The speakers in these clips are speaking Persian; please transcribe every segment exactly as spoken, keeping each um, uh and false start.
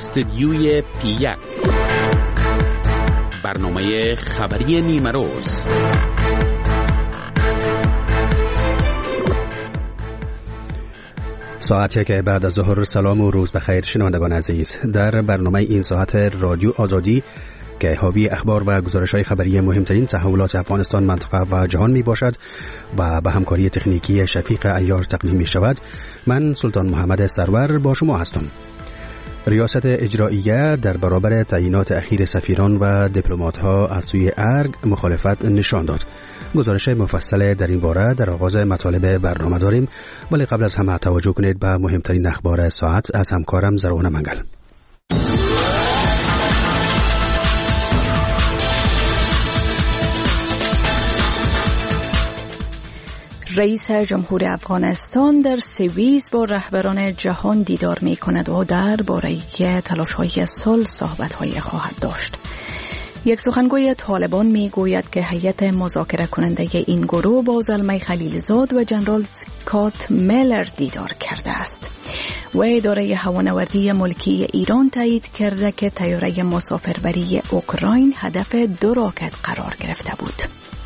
استدیوی پی یک، برنامه خبری نیمه روز. ساعتی که بعد از ظهر. سلام و روز بخیر شنوندگان عزیز. در برنامه این ساعت رادیو آزادی که حاوی اخبار و گزارش‌های خبری مهمترین تحولات افغانستان، منطقه و جهان می باشد و به همکاری تکنیکی شفیق عیار تقدیم می شود، من سلطان محمد سرور با شما هستم. ریاست اجراییه در برابر تعیینات اخیر سفیران و دیپلمات‌ها از سوی ارگ مخالفت نشان داد. گزارش مفصل در این باره در آغاز مطالب برنامه داریم، ولی قبل از همه توجه کنید به مهمترین اخبار ساعت از همکارم زرون منگل. رئیس جمهور افغانستان در سوئیس با رهبران جهان دیدار می کند و در باره تلاش‌های صلح صحبت‌های خواهد داشت. یک سخنگوی طالبان می گوید که هیئت مذاکره کننده این گروه با زلمه خلیلزاد و جنرال اسکات میلر دیدار کرده است. و اداره هوانوردی ملکی ایران تایید کرده که طیاره مسافربری اوکراین هدف دو راکت قرار گرفته بود.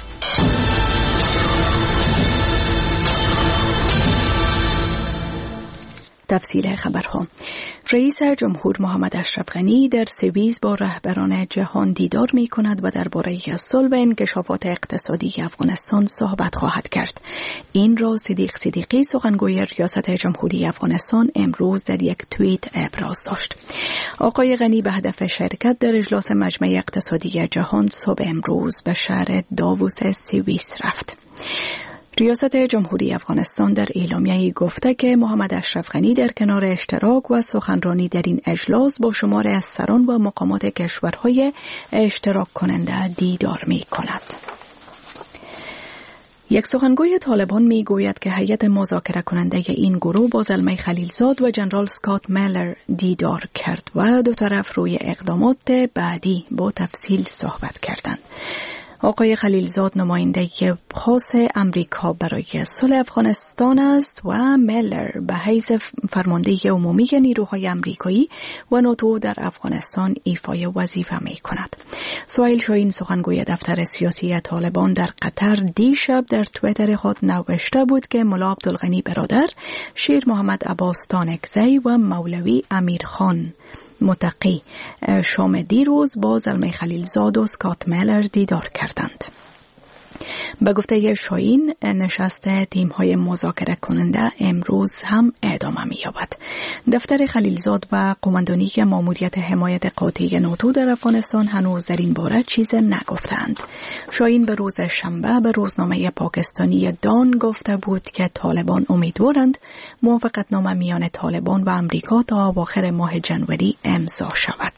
تفصیل خبرها. رئیس جمهور محمد اشرف غنی در سوئیس با رهبران جهان دیدار می کند و درباره صلح و انکشافات اقتصادی افغانستان صحبت خواهد کرد. این را صدیق صدیقی، سخنگوی ریاست جمهوری افغانستان، امروز در یک توییت ابراز داشت. آقای غنی به هدف شرکت در اجلاس مجمع اقتصادی جهان صبح امروز به شهر داووس سوئیس رفت. ریاست جمهوری افغانستان در اعلامیه‌ای گفته که محمد اشرف غنی در کنار اشتراک و سخنرانی در این اجلاس با شمار از سران و مقامات کشورهای اشتراک کننده دیدار می کند. یک سخنگوی طالبان می گوید که هیئت مذاکره کننده این گروه با زلمه خلیلزاد و جنرال اسکات میلر دیدار کرد و دو طرف روی اقدامات بعدی با تفصیل صحبت کردند. آقای خلیلزاد نماینده خاص امریکا برای صلح افغانستان است و میلر به حیث فرمانده عمومی نیروهای امریکایی و ناتو در افغانستان ایفای وظیفه می کند. سهیل شاهین، سخنگوی دفتر سیاسی طالبان در قطر، دیشب در توییتر خود نوشته بود که ملا عبدالغنی برادر، شیر محمد عباس تانکزی و مولوی امیرخان متقی شام دیروز با زلمه خلیلزاد و اسکات میلر دیدار کردند. به گفته شاهین، نشست تیم‌های مذاکره کننده امروز هم ادامه می‌یابد. دفتر خلیلزاد و قماندانی ماموریت حمایت قاطع ناتو در افغانستان هنوز در این باره چیز نگفتند. شاهین به روز شنبه به روزنامه پاکستانی دان گفته بود که طالبان امیدوارند موافقتنامه میان طالبان و امریکا تا اواخر ماه جنوری امضا شود.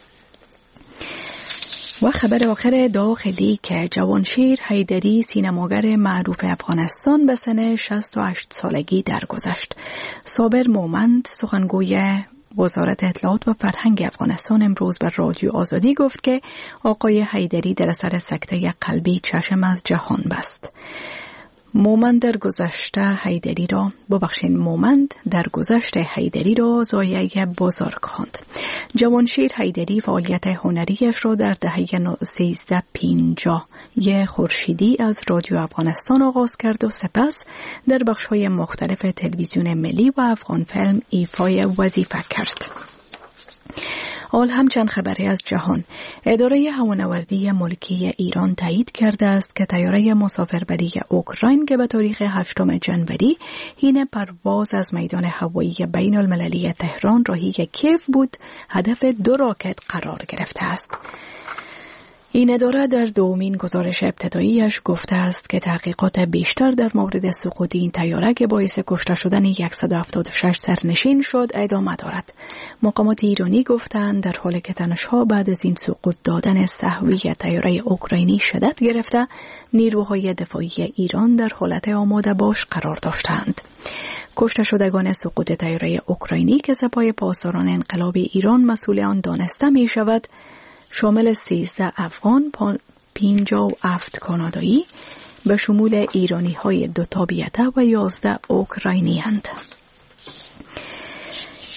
و خبر آخر داخلی که جوانشیر حیدری، سینماگر معروف افغانستان، به سن شصت و هشت سالگی درگذشت. صابر مومند، سخنگوی وزارت اطلاعات و فرهنگ افغانستان، امروز بر رادیو آزادی گفت که آقای حیدری در اثر سکته قلبی چشم از جهان بست. مومند در گذشته حیدری را ببخشید مومند در گذشته حیدری را ضایعه بزرگ خواند. جوانشیر حیدری فعالیت هنریش را در دهه سیزده پنجاه خورشیدی از رادیو افغانستان آغاز کرد و سپس در بخش‌های مختلف تلویزیون ملی و افغان فیلم ایفای وظیفه کرد. حال هم چند خبری از جهان. اداره هوانوردی ملکی ایران تایید کرده است که طیاره مسافربری اوکراین که به تاریخ هشتم جنوری حین پرواز از میدان هوایی بین المللی تهران راهی کیف بود، هدف دو راکت قرار گرفته است. این اداره در دومین گزارش ابتداییش گفته است که تحقیقات بیشتر در مورد سقوط این طیاره که باعث کشته شدن صد و هفتاد و شش سرنشین شد ادامه دارد. مقامات ایرانی گفتند در حالی که تنش‌ها بعد از این سقوط دادن سهوی طیاره اوکراینی شدت گرفته، نیروهای دفاعی ایران در حالت آماده باش قرار داشتند. کشته شدگان سقوط طیاره اوکراینی که سپاه پاسداران انقلاب ایران مسئول آن دانسته می شود، شامل سیزده افغان، پنجاه و هفت کانادایی به شمول ایرانی های دو تابعیته و یازده اوکراینی هستند.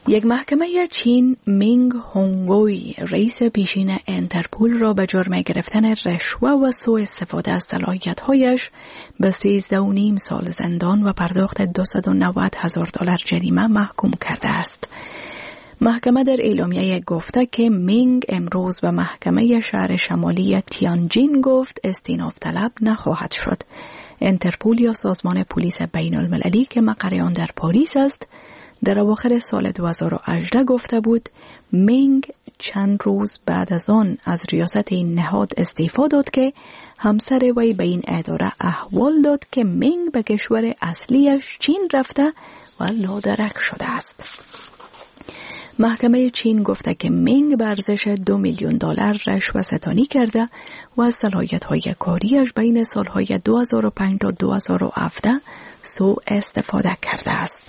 یک محکمه چین مینگ هونگوی رئیس پیشین انترپول را به جرم گرفتن رشوه و سوء استفاده از صلاحیت‌هایش به سیزده و نیم سال زندان و پرداخت دویست و نود هزار دلار جریمه محکوم کرده است. محکمه در اعلامیه گفته که مینگ امروز به محکمه شهر شمالی تیانجین گفت استیناف طلب نخواهد شد. انترپول یا سازمان پلیس بین المللی که مقر آن در پاریس است در اواخر سال دو هزار و هجده گفته بود مینگ چند روز بعد از آن از ریاست این نهاد استعفا داد که همسر وی به این اداره احوال داد که مینگ به کشور اصلیش چین رفته و لادرک شده است. محکمه چین گفته که مینگ به ارزش دو میلیون دلار رشوه ستانی کرده و از صلاحیت‌های کاریش بین سالهای دو هزار و پنج تا دو هزار و هفده سوء استفاده کرده است.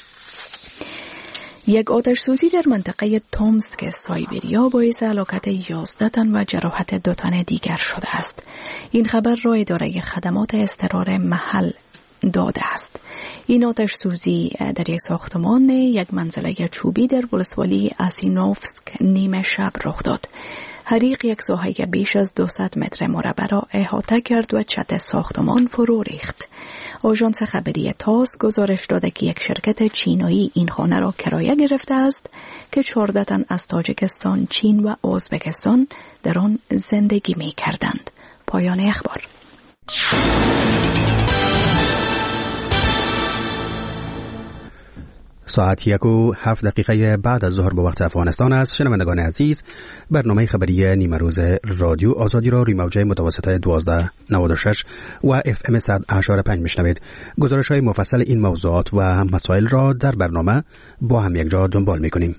یک آتش سوزی در منطقه تومسک سایبریا باعث هلاکت یازده تن و جراحت دو تن دیگر شده است. این خبر را اداره خدمات اضطرار محل داده است. این آتش سوزی در یک ساختمان یک منزله چوبی در ولسوالی اسینوفسک نیمه شب رخ داد. حریق یک ساحه بیش از دویست متر مربع را احاطه کرد و چت ساختمان فرو ریخت. آژانس خبری تاس گزارش داده که یک شرکت چینایی این خانه را کرایه گرفته است که چهارده تن از تاجیکستان، چین و ازبکستان در آن زندگی می کردند. پایان اخبار. ساعت یک و هفت دقیقه بعد از ظهر به وقت افغانستان است. شنوندگان عزیز، برنامه خبری نیمه روز رادیو آزادی را روی موجه متوسطه دوازده نود و شش و اف ام صد و هشت و پنج میشنوید. گزارش های مفصل این موضوعات و هم مسائل را در برنامه با هم یک جا دنبال میکنیم.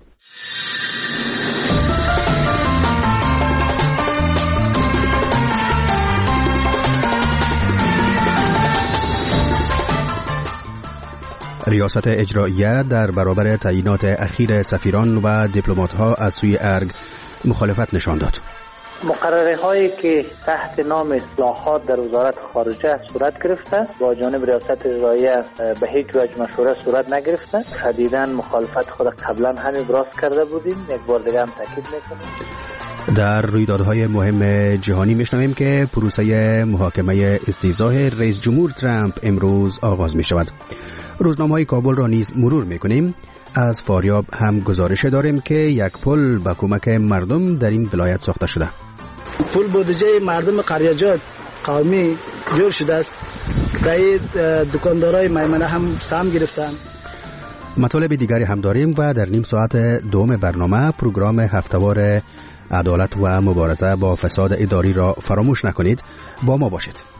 ریاست اجراییه در برابر تعیینات اخیر سفیران و دیپلمات‌ها از سوی ارگ مخالفت نشان داد. مقرره هایی که تحت نام اصلاحات در وزارت خارجه صورت گرفته با جانب ریاست اجراییه به هیچ وجه مشوره صورت نگرفته. شدیداً مخالفت خود قبلا هم ابراز کرده بودیم، یک بار دیگه هم تاکید میکنیم. در رویدادهای مهم جهانی میشنویم که پروسه محاکمه استیضاح رئیس جمهور ترامپ امروز آغاز می شود. روزنامه‌های کابل را نیز مرور میکنیم. از فاریاب هم گزارش داریم که یک پل به کمک مردم در این ولایت ساخته شده. پل بودجه مردم قریجات قومی جور شده است. در دکاندارای میمنه هم سهم گرفتن. مطالب دیگری هم داریم و در نیم ساعت دوم برنامه پروگرام هفته‌وار عدالت و مبارزه با فساد اداری را فراموش نکنید. با ما باشید.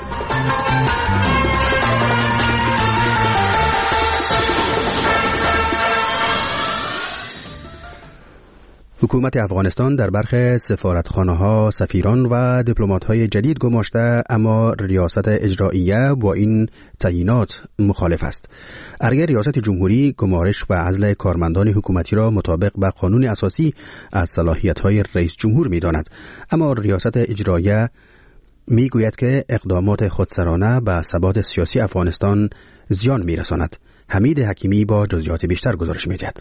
حکومت افغانستان در برخی سفارتخانه‌ها سفیران و دیپلمات‌های جدید گماشته، اما ریاست اجراییه با این تعیینات مخالف است. ارگه ریاست جمهوری گمارش و عزل کارمندان حکومتی را مطابق با قانون اساسی از صلاحیت‌های رئیس جمهور می‌داند، اما ریاست اجراییه می‌گوید که اقدامات خودسرانه به ثبات سیاسی افغانستان زیان می‌رساند. حمید حکیمی با جزئیات بیشتر گزارش می‌دهد.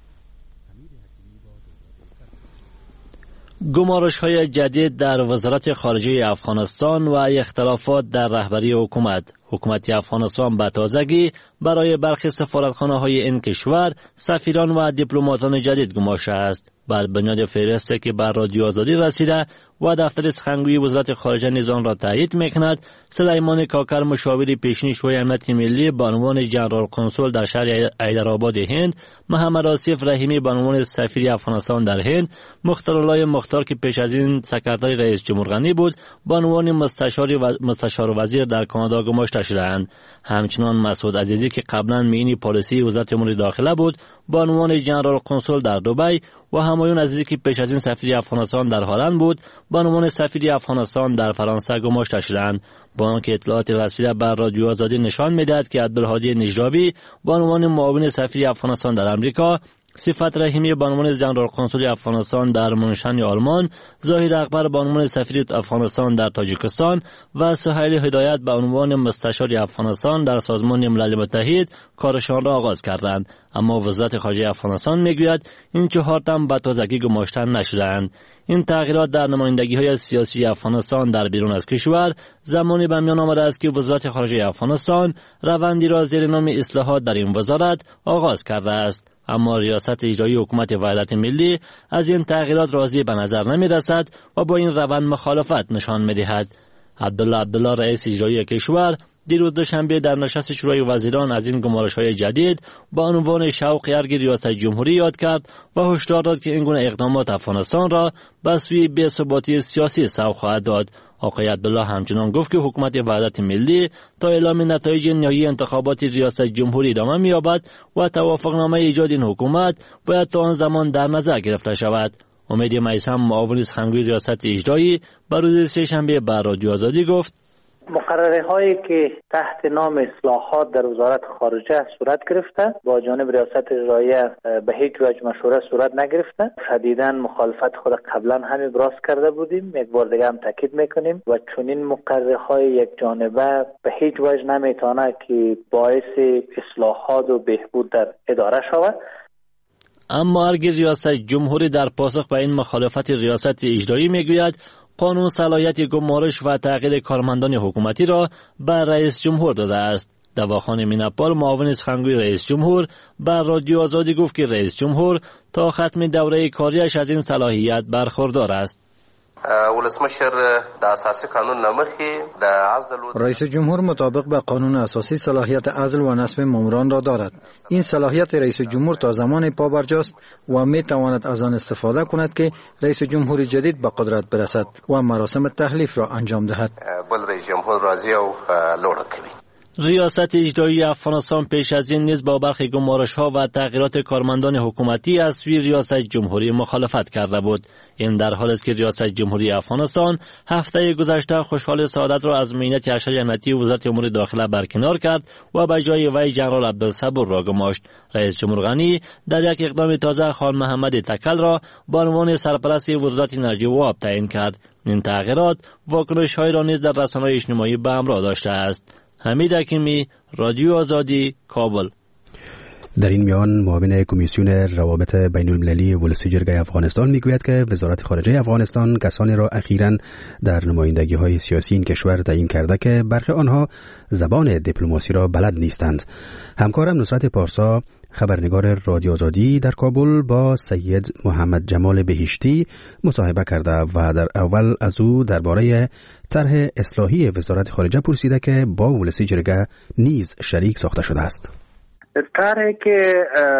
گمارش‌های جدید در وزارت خارجه افغانستان و اختلافات در رهبری حکومت. حکومت افغانستان به تازگی برای برخی سفارتخانه‌های این کشور سفیران و دیپلماتان جدید گماشته است. بر بنیاد فهرستی که بر رادیو آزادی رسیده و دفتر سخنگوی وزارت خارجه نیز آن را تایید می‌کند، سلیمان کاکر مشاور پیشین شورای امنیت ملی به عنوان جنرال کنسول در شهر حیدرآباد هند، محمد آصف رحیمی به عنوان سفیر افغانستان در هند، مختارالله مختار که پیش از این سکرتری رئیس جمهور غنی بود به عنوان مستشار و مستشار وزیر در کانادا گماشته شدند. همچنان مسعود عزیزی که قبلا معین پالیسی وزارت امور داخله بود به عنوان جنرال کنسول در دبی و همایون عزیزی که پیش از این سفیر افغانستان در هلند بود به عنوان سفیر افغانستان در فرانسه گماشته شدند. با آنکه اطلاعات رسیده بر رادیو آزادی نشان می‌دهد که عبدالهادی نجرابی به عنوان معاون سفیر افغانستان در امریکا صفت رحیمی به عنوان ژنرال قنسول افغانستان در منشن آلمان، ظاهر اکبر به عنوان سفیر افغانستان در تاجیکستان و سهیل هدایت به عنوان مستشار افغانستان در سازمان ملل متحد کارشان را آغاز کردند. اما وزارت خارجه افغانستان میگوید این چهار تن به تازگی گماشته نشدند. این تغییرات در نمایندگی‌های سیاسی افغانستان در بیرون از کشور زمانی به میان آمده است که وزارت خارجه افغانستان روندی را زیر نام اصلاحات در این وزارت آغاز کرده است. اما ریاست اجرایی حکومت وحدت ملی از این تغییرات راضی به نظر نمی رسد و با این روند مخالفت نشان می دهد. عبدالله عبدالله رئیس اجرایی کشور دیروز دوشنبه در نشست شورای وزیران از این گمارش‌های جدید با عنوان شوق ارگ ریاست جمهوری یاد کرد و هشدار داد که این گونه اقدامات افغانستان را به سوی بی‌ثباتی سیاسی سوق خواهد داد. آقای عبدالله همچنان گفت که حکومت وحدت ملی تا اعلام نتایج نهایی انتخابات ریاست جمهوری ادامه می‌یابد و توافقنامه ایجاد این حکومت باید تا آن زمان در نظر گرفته شود. امید میثم معاون سخنگوی ریاست اجرایی بر روز سه‌شنبه به رادیو آزادی گفت مقرره هایی که تحت نام اصلاحات در وزارت خارجه صورت گرفته با جانب ریاست اجرایی به هیچ وجه مشوره صورت نگرفته. شدیداً مخالفت خود قبلا هم ابراز کرده بودیم، یک بار دیگه هم تاکید میکنیم و چون این مقرره های یک جانبه به هیچ وجه نمیتونه که باعث اصلاحات و بهبود در اداره شود. اما ارگ ریاست جمهوری در پاسخ به این مخالفت ریاست اجرایی میگوید قانون صلاحیت گمارش و تغییر کارمندان حکومتی را به رئیس جمهور داده است. دواخان میناپال معاون سخنگوی رئیس جمهور بر رادیو آزادی گفت که رئیس جمهور تا ختم دوره کاریش از این صلاحیت برخوردار است. ولسمشر د اساسي قانون نمخي د عزل رئیس جمهور مطابق به قانون اساسی صلاحیت عزل و نصب ماموران را دارد. این صلاحیت رئیس جمهور تا زمان پابرجاست و می تواند از آن استفاده کند که رئیس جمهور جدید به قدرت برسد و مراسم تحلیف را انجام دهد. بل رئیس جمهور راضی او لوړ کوي. ریاست اجرایی افغانستان پیش از این نیز با برخی گمارش‌ها و تغییرات کارمندان حکومتی از سوی ریاست جمهوری مخالفت کرده بود. این در حالی است که ریاست جمهوری افغانستان هفته گذشته خوشحال سعادت را از معینت ارشد امنیتی وزارت امور داخله برکنار کرد و به جای وی جنرال عبدالصبور را گماشت. رئیس جمهور غنی در یک اقدام تازه خان محمد تکل را به عنوان سرپرست وزارت انرژی و آب تعیین کرد. این تغییرات واکنش‌های را نیز در رسانه‌های اجتماعی به همراه داشته است. حمید حکیمی، رادیو آزادی، کابل. در این میان معاون کمیسیون روابط بین المللی ولسی جرگه افغانستان میگوید که وزارت خارجه افغانستان کسانی را اخیراً در نمایندگی‌های سیاسی این کشور تعیین کرده که برخی آنها زبان دیپلماسی را بلد نیستند. همکارم نصرت پارسا خبرنگار رادیو آزادی در کابل با سید محمد جمال بهشتی مصاحبه کرده و در اول از او درباره طرح اصلاحی وزارت خارجه پرسیده که با ولسی جرگه نیز شریک ساخته شده است. طرحی که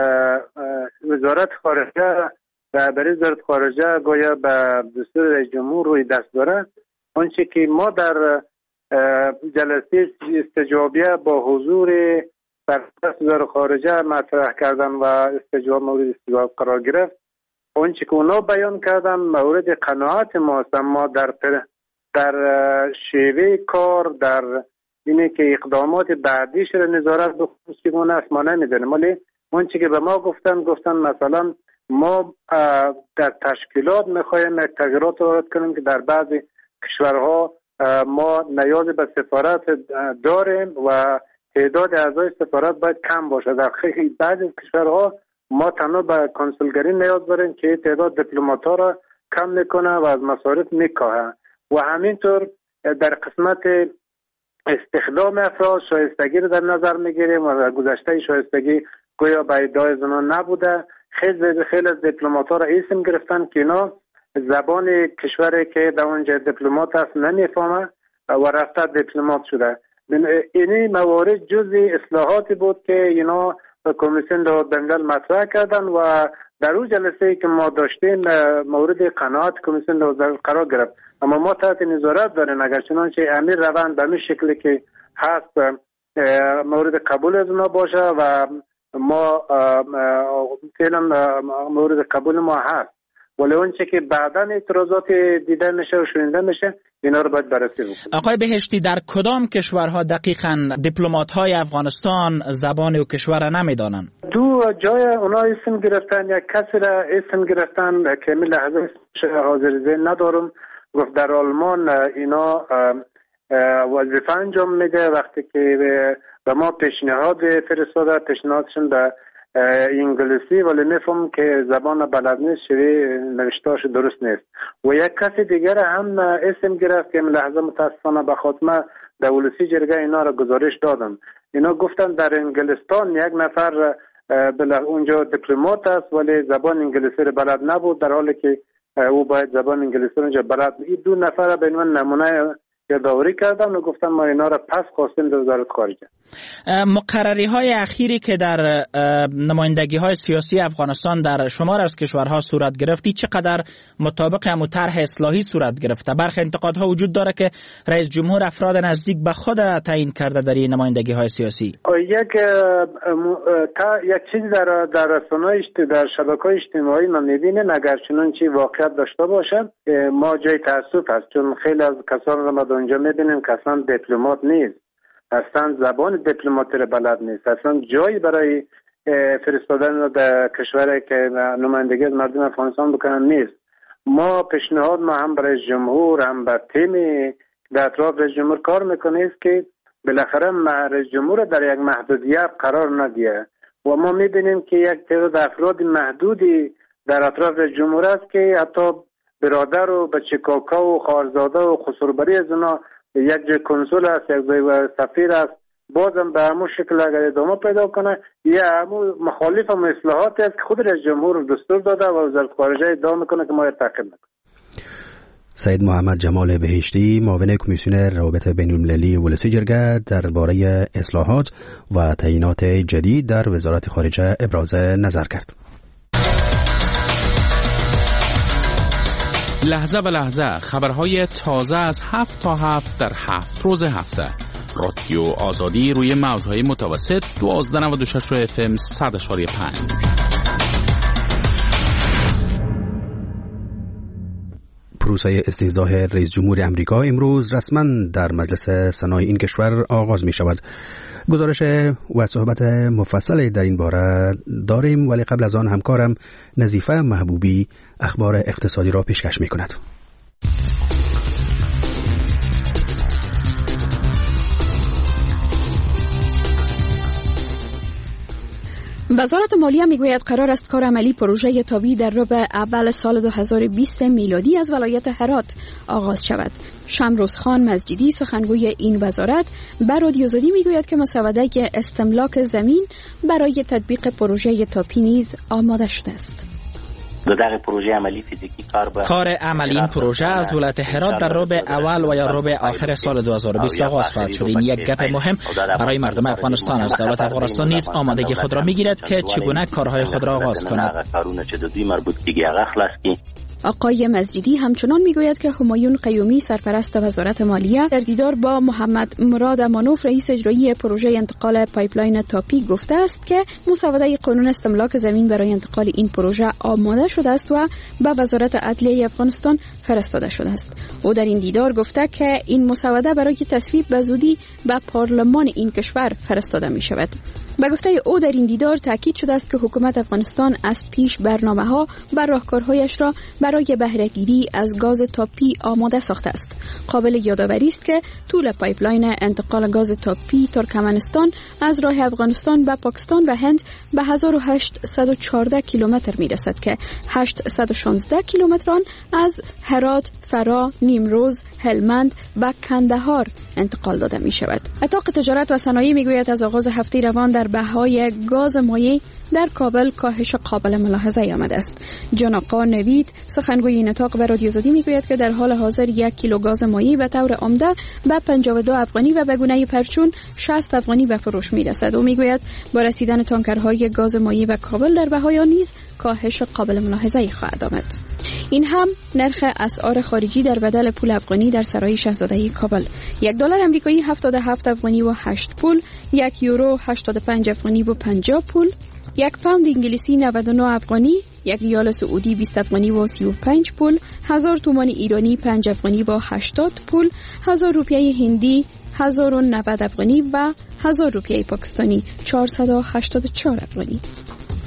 وزارت خارجه و برای وزارت خارجه گویا به دستور رئیس جمهور روی دست داره، آنچه که ما در جلسه استجابیه با حضور سرپرست وزارت خارجه مطرح کردن و استجواب مورد استجواب قرار گرفت، آنچه که اونا بیان کردن مورد قناعت ماست. ما در در شیوه کار، در اینه که اقدامات بعدیش را نظارت بکنیم چگونه است ما نمیدونیم، ولی آنچه که به ما گفتن گفتن مثلا ما در تشکیلات میخوایم یک تغییرات وارد کنیم که در بعضی کشورها ما نیاز به سفارت داریم و تعداد اعضای سفارت باید کم باشه. در خیلی بعضی کشورها ما تنها به کنسولگری نیاز داریم که تعداد دیپلمات‌ها را کم میکنه و از مصارف میکاهه. و همینطور در قسمت استخدام افراد شایستگی رو در نظر میگیریم و گذشته شایستگی گویا به ادعای زنان نبوده. خیلی خیلی از دیپلمات‌ها را اسم گرفتن که اینا زبان کشوری که در اونجا دیپلمات است نمیفهمه و رفته دیپلمات شده. اینی موارد جزئی اصلاحاتی بود که اینا کمیسیون دولت بندل مطرح کردن و در اون جلسه که ما داشتیم مورد قناعت کمیسیون دولت قرار گرفت. اما ما تحت نظارت داریم اگر چنانچه امیر روند به این شکلی که هست مورد قبول از ما باشه و ما فعلا مورد قبول ما هست، ولی اون چه که بعداً اعتراضات دیده میشه و شنیده میشه اینا رو باید بررسی بکنیم. آقای بهشتی، در کدام کشورها دقیقاً دیپلمات‌های افغانستان زبان و کشور را نمیدانند؟ دو او جای اونا اسم گرفتن، یک کسی را اسم گرفتن که می لحظه حاضر ذهن ندارم، گفت در آلمان اینا وظیفه انجام میده. وقتی که به ما پیشنهاد فرستاده، پیشنهادشون به انگلیسی، ولی میفهم که زبان بلد نیست، شوی نوشتارش درست نیست. و یک کسی دیگر هم اسم گرفت که لحظه متاسفانه به خاتمه دولتی جرگه اینا را گزارش دادم. اینا گفتن در انگلستان یک نفر بله اونجا دیپلمات است ولی زبان انگلیسی را بلد نبود، در حالی که او باید زبان انگلیسی را اونجا بلد. این دو نفر به عنوان نمونه یادآوری کردم و گفتم ما اینا را پس خواستیم در وزارت خارجه. مقرری های اخیری که در نمایندگی های سیاسی افغانستان در شمار از کشورها صورت گرفتی چقدر مطابق همون طرح اصلاحی صورت گرفته؟ برخی انتقادها وجود داره که رئیس جمهور افراد نزدیک به خود تعیین کرده در این نمایندگی های سیاسی. یک تا یک چیز در در رسانه‌های در شبکه‌های اجتماعی ما می‌بینیم، اگر چنانچه واقعیت داشته باشد ما جای تأسف است، چون خیلی از کسان را ما اونجا می‌بینیم که اصلا دیپلمات نیست، اصلا زبان دیپلماتی را بلد نیست، اصلا جایی برای فرستادن در کشوری که نمایندگی از مردم افغانستان بکنن نیست. ما پیشنهاد ما هم برای جمهور هم به تیم در اطراف رئیس جمهور کار میکنه است که بالاخره رئیس جمهور در یک محدودیت قرار ندیه و ما میبینیم که یک تعداد افراد محدودی در اطراف رئیس جمهور است که حتی برادر و بچه کاکا و خواهرزاده و خسروبری از اونا یک جای کنسول است، یک جای سفیر است، بازم به همون شکل اگر ادامه پیدا کنه یا همون مخالف هم اصلاحات است که خود رئیس جمهور دستور داده و وزارت خارجه ادعا میکنه که ما را تعقیب نکنه. سید محمد جمال بهشتی، معاون کمیسیونر روابط بین‌المللی ولسی جرگه، درباره اصلاحات و تعیینات جدید در وزارت خارجه ابراز نظر کرد. لحظه به لحظه خبرهای تازه از هفت تا هفت در هفت روز هفته. رادیو آزادی روی موجهای متوسط دوازده نود و شش اف ام صد اشاری پنج. پروسه استحضاح رئیس جمهور امریکا امروز رسما در مجلس سنای این کشور آغاز می شود. گزارش و صحبت مفصل در این باره داریم، ولی قبل از آن همکارم نظیفه محبوبی اخبار اقتصادی را پیشکش می کند. وزارت مالیه میگوید قرار است کار عملی پروژه تابی در ربع اول سال دو هزار و بیست میلادی از ولایت هرات آغاز شود. شمروز خان مزجدی سخنگوی این وزارت بر رادیو آزادی میگوید که مسوده استملاک زمین برای تطبیق پروژه تاپی نیز آماده شده است. دغه پروژه عملی فیزیکی کار به کار عملی این پروژه از ولایت هرات در ربع اول و یا ربع آخر سال دو هزار و بیست آغاز خواهد شد. این یک گپ مهم برای مردم افغانستان است. دولت افغانستان نیز آمادگی خود را میگیرد که چگونه کارهای خود را آغاز کند. آقای مزجدی همچنان میگوید که همایون قیومی سرپرست وزارت مالیه در دیدار با محمد مراد امانوف رئیس اجرایی پروژه انتقال پایپلاین تاپی گفته است که مسوده قانون استملاک زمین برای انتقال این پروژه آماده شده است و به وزارت عدلیه افغانستان فرستاده شده است. او در این دیدار گفته که این مسوده برای تصویب به زودی به پارلمان این کشور فرستاده می شود. به گفته او در این دیدار تاکید شده است که حکومت افغانستان از پیش برنامه‌ها و راهکارهایش را برای بهره‌گیری از گاز تاپی آماده ساخته است. قابل یادآوری است که طول پایپلاین انتقال گاز تاپی ترکمنستان از راه افغانستان به پاکستان و هند به هزار و هشتصد و چهارده کیلومتر میرسد که هشتصد و شانزده کیلومتر آن از هرات، فرا، نیمروز، هلمند و کندهار انتقال داده می شود. اتاق تجارت و صنایع می گوید از آغاز هفته روان در بهای گاز مایع در کابل کاهش قابل ملاحظه آمده است. جان آقا نوید سخنگوی این اتاق به رادیو آزادی می گوید که در حال حاضر یک کیلو گاز مایع به طور عمده به پنجاه و دو افغانی و به گونه پرچون شصت افغانی به فروش می رسد. او می گوید با رسیدن تانکرهای گاز مایع به کابل در بهای آن نیز کاهش قابل ملاحظه خواهد آمد. این هم نرخ اسعار خارجی در بدل پول افغانی در سرای شاهزاده کابل: یک دلار آمریکایی هفتاد و هفت افغانی و هشت پول، یک یورو هشتاد و پنج افغانی و پنجاه پول، یک پوند انگلیسی نود و نه افغانی، یک ریال سعودی بیست افغانی و سی و پنج پول، هزار تومان ایرانی پنج افغانی و هشتاد پول، هزار روپیه هندی هزار و نود افغانی و هزار روپیه پاکستانی چهارصد و هشتاد و چهار افغانی.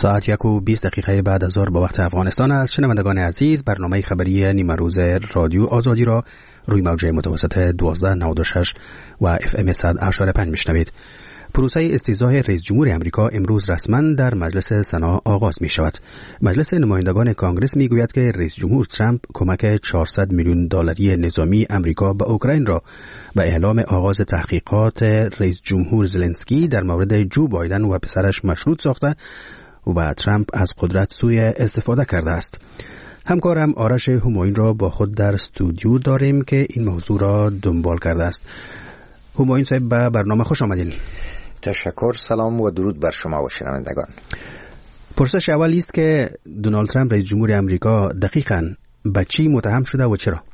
ساعت یک و بیست دقیقه بعد از ظهر با وقت افغانستان است. شنوندگان عزیز، برنامه خبری نیمه روز رادیو آزادی را روی موج متوسط دوازده نود و شش و اف ام صد و هشت و پنج میشنوید. پروسه استیضاح رئیس جمهور امریکا امروز رسما در مجلس سنا آغاز می شود. مجلس نمایندگان کانگرس می گوید که رئیس جمهور ترامپ کمک چهارصد میلیون دلاری نظامی امریکا به اوکراین را به اعلام آغاز تحقیقات رئیس جمهور زلنسکی در مورد جو بایدن و پسرش مشروط ساخته و ترامپ از قدرت سوی استفاده کرده است. همکارم آرش همایون را با خود در استودیو داریم که این موضوع را دنبال کرده است. همایون صاحب، به برنامه خوش آمدین. تشکر، سلام و درود بر شما و شنوندگان. پرسش اولی است که دونالد ترامپ رئیس جمهور امریکا دقیقاً به چی متهم شده و چرا؟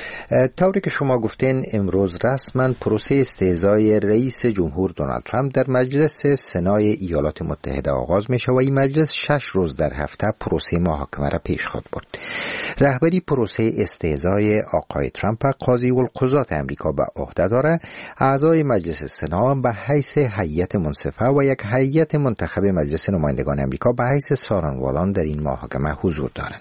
طوری که شما گفتین، امروز رسما پروسه استیضاح رئیس جمهور دونالد ترامپ در مجلس سنای ایالات متحده آغاز میشه و این مجلس شش روز در هفته پروسه محاکمه را پیش خود برد. رهبری پروسه استیضاح آقای ترامپ قاضی القضات امریکا به عهده داره. اعضای مجلس سنا به حیث هیئت منصفه و یک هیئت منتخب مجلس نمایندگان امریکا به حیث سارنوالان در این محاکمه حضور دارند.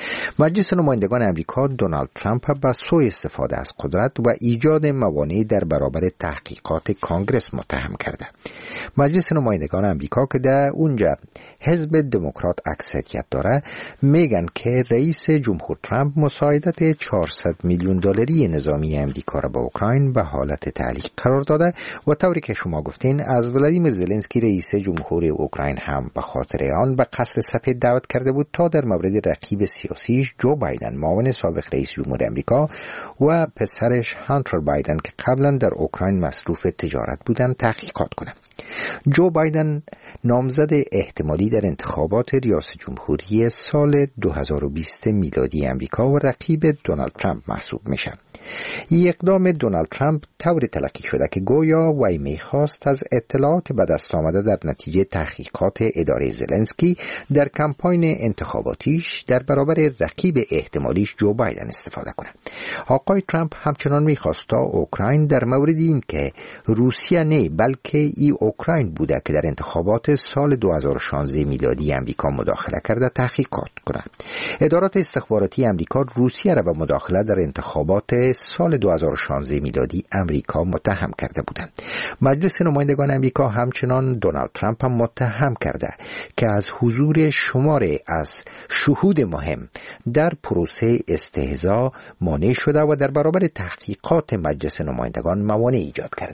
مجلس نمایندگان امریکا دونالد ترامپ به سوء استفاده از قدرت و ایجاد موانع در برابر تحقیقات کانگرس متهم کرده. مجلس نمایندگان امریکا که در اونجا حزب دموکرات اکثریت داره، میگن که رئیس جمهور ترامپ مساعدت چهارصد میلیون دلاری نظامی امریکا را به اوکراین به حالت تعلیق قرار داده و طوری که شما گفتین از ولادیمیر زلنسکی رئیس جمهور اوکراین هم به خاطر آن به قصر سفید دعوت کرده بود تا در مورد رقیب سیاسیش جو بایدن، معاون سابق رئیس جمهور امریکا، و پسرش هانتر بایدن که قبلا در اوکراین مصروف تجارت بودند تحقیقات کنه. جو بایدن نامزد احتمالی در انتخابات ریاست جمهوری سال دو هزار و بیست میلادی امریکا و رقیب دونالد ترامپ محسوب میشه. این اقدام دونالد ترامپ طوری تلقی شده که گویا وی میخواست از اطلاعات به دست آمده در نتیجه تحقیقات اداره زلنسکی در کمپاین انتخاباتیش در برابر رقیب احتمالیش جو بایدن استفاده کنه. آقای ترامپ همچنان میخواست تا اوکراین در مورد این که روسیه نه بلکه ای اوکراین بوده که در انتخابات سال دو هزار و شانزده میلادی امریکا مداخله کرده تحقیقات کنه. ادارات استخباراتی امریکا روسیه را به مداخله در انتخابات سال دو هزار و شانزده میلادی امریکا متهم کرده بودند. مجلس نمایندگان امریکا همچنان دونالد ترامپ هم متهم کرده که از حضور شماری از شهود مهم در پروسه استهزا مانع شده و در برابر تحقیقات مجلس نمایندگان موانع ایجاد کرده.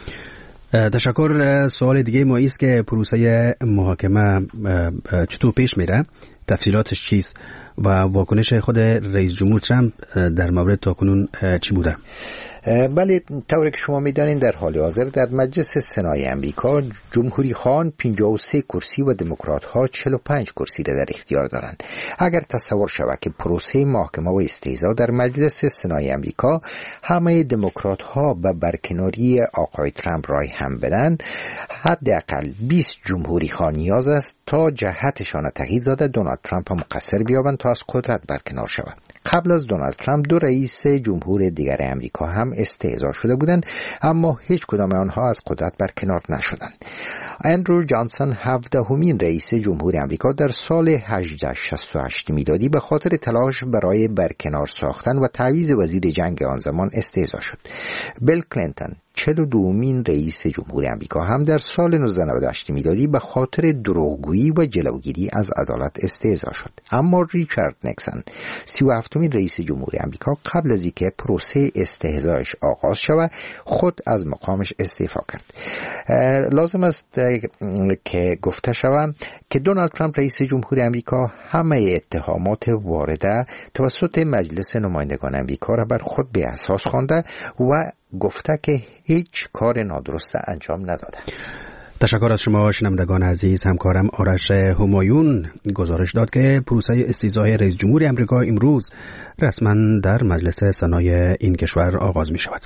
تشکر. سوال دیگه ما است که پروسه محاکمه چطور پیش میره؟ تفصیلاتش چیست و واکنش خود رئیس جمهور ترامپ در مورد تاکنون چی بوده؟ بله، طوری که شما میدانید در حال حاضر در مجلس سنای امریکا جمهوری خواهان پنجاه و سه کرسی و دموکرات ها چهل و پنج کرسی را در اختیار دارند. اگر تصور شود که پروسه محاکمه و استیضاح در مجلس سنای امریکا همه دموکرات ها به برکناری آقای ترامپ رای هم بدن، حداقل بیست جمهوری خواه نیاز است تا جهتشان تغییر داده دونالد ترامپ مقصر بیابند تا از قدرت برکنار شود. قبل از دونالد ترامپ دو رئیس جمهور دیگر امریکا هم استیضاح شده بودند، اما هیچ کدام آنها از قدرت برکنار نشدند. اندرو جانسون هفدهمین رئیس جمهور امریکا در سال هزار و هشتصد و شصت و هشت میلادی به خاطر تلاش برای برکنار ساختن و تعویض وزیر جنگ آن زمان استیضاح شد. بیل کلینتون چهل و دومین رئیس جمهور امریکا هم در سال نوزده نود و هشت میلادی به خاطر دروغگویی و جلوگیری از عدالت استیضاح شد. اما ریچارد نیکسون سی و هفتمین رئیس جمهور امریکا قبل از اینکه پروسه استهزایش آغاز شود خود از مقامش استعفا کرد. لازم است که گفته شود که دونالد ترامپ رئیس جمهور امریکا همه اتهامات وارده توسط مجلس نمایندگان امریکا را بر خود به اساس خوانده و گفته که هیچ کار نادرست انجام نداده. تشکر از شما شنوندگان عزیز. همکارم آرش همایون گزارش داد که پروسه استیضاح رئیس جمهور امریکا امروز رسما در مجلس سنای این کشور آغاز می شود.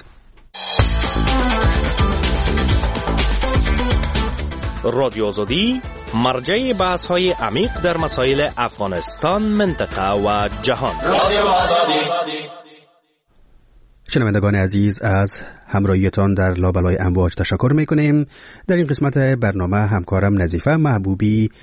رادیو آزادی مرجع بحث های عمیق در مسائل افغانستان، منطقه و جهان. رادیو آزادی. شنوندگان عزیز، از همراهیتان در لابلای امواج تشکر میکنیم. در این قسمت برنامه همکارم نظیفه محبوبی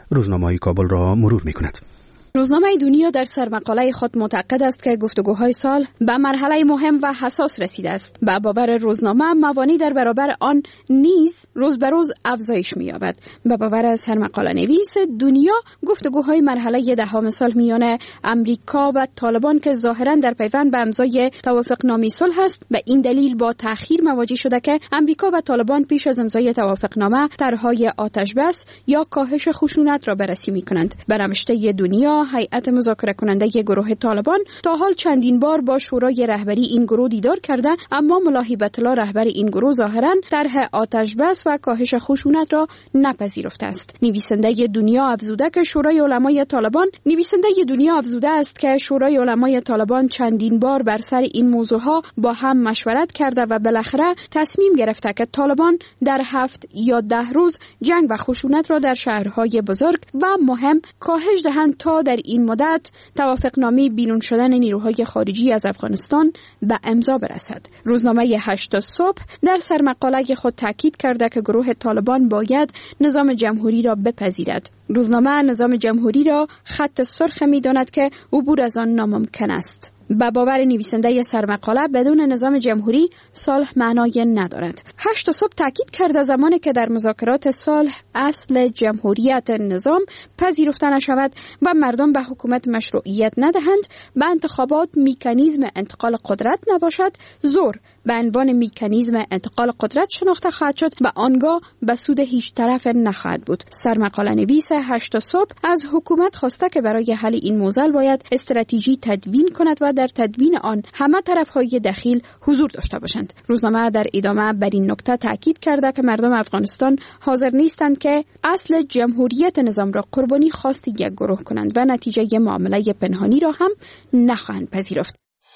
روزنامه‌های کابل را مرور می‌کند. روزنامه دنیا در سرمقاله خود معتقد است که گفتگوهای سال به مرحله مهم و حساس رسیده است. به باور روزنامه موانع در برابر آن نیز روز به روز افزایش می‌یابد. به باور سرمقاله نویس دنیا گفتگوهای مرحله دهم سال میان امریکا و طالبان که ظاهراً در پیوند به امضای توافقنامه صلح است، به این دلیل با تأخیر مواجه شده که امریکا و طالبان پیش از امضای توافقنامه طرح‌های آتش بس یا کاهش خشونت را بررسی می‌کنند. به نوشته دنیا هیئت مذاکره کننده گروه طالبان تا حال چندین بار با شورای رهبری این گروه دیدار کرده، اما ملاحی بطلا رهبر این گروه ظاهراً طرح آتش بس و کاهش خشونت را نپذیرفته است. نویسنده دنیا افزوده که شورای علمای طالبان نویسنده دنیا افزوده است که شورای علمای طالبان چندین بار بر سر این موضوعها با هم مشورت کرده و بالاخره تصمیم گرفته که طالبان در هفت یا ده روز جنگ و خشونت را در شهرهای بزرگ و مهم کاهش دهند تا در این مدت توافقنامه بیرون شدن نیروهای خارجی از افغانستان به امضا برسد. روزنامه هشت صبح در سرمقاله خود تاکید کرده که گروه طالبان باید نظام جمهوری را بپذیرد. روزنامه نظام جمهوری را خط سرخ می‌داند که عبور از آن ناممکن است. به باور نویسنده سرمقاله بدون نظام جمهوری صلح معنای ندارد. هشت صبح تاکید کرده زمانی که در مذاکرات صلح اصل جمهوریت نظام پذیرفته نشود و مردم به حکومت مشروعیت ندهند، به انتخابات مکانیزم انتقال قدرت نباشد، زور به عنوان مکانیزم انتقال قدرت شناخته خواهد شد و آنگاه به سود هیچ طرف نخواهد بود. سرمقاله نویس هشت صبح از حکومت خواسته که برای حل این موضوع باید استراتژی تدوین کند و در تدوین آن همه طرف‌های دخیل حضور داشته باشند. روزنامه در ادامه بر این نکته تاکید کرده که مردم افغانستان حاضر نیستند که اصل جمهوریت نظام را قربانی خواست یک گروه کنند و نتیجه معامله پنهانی را هم نخواهند پذیرفت.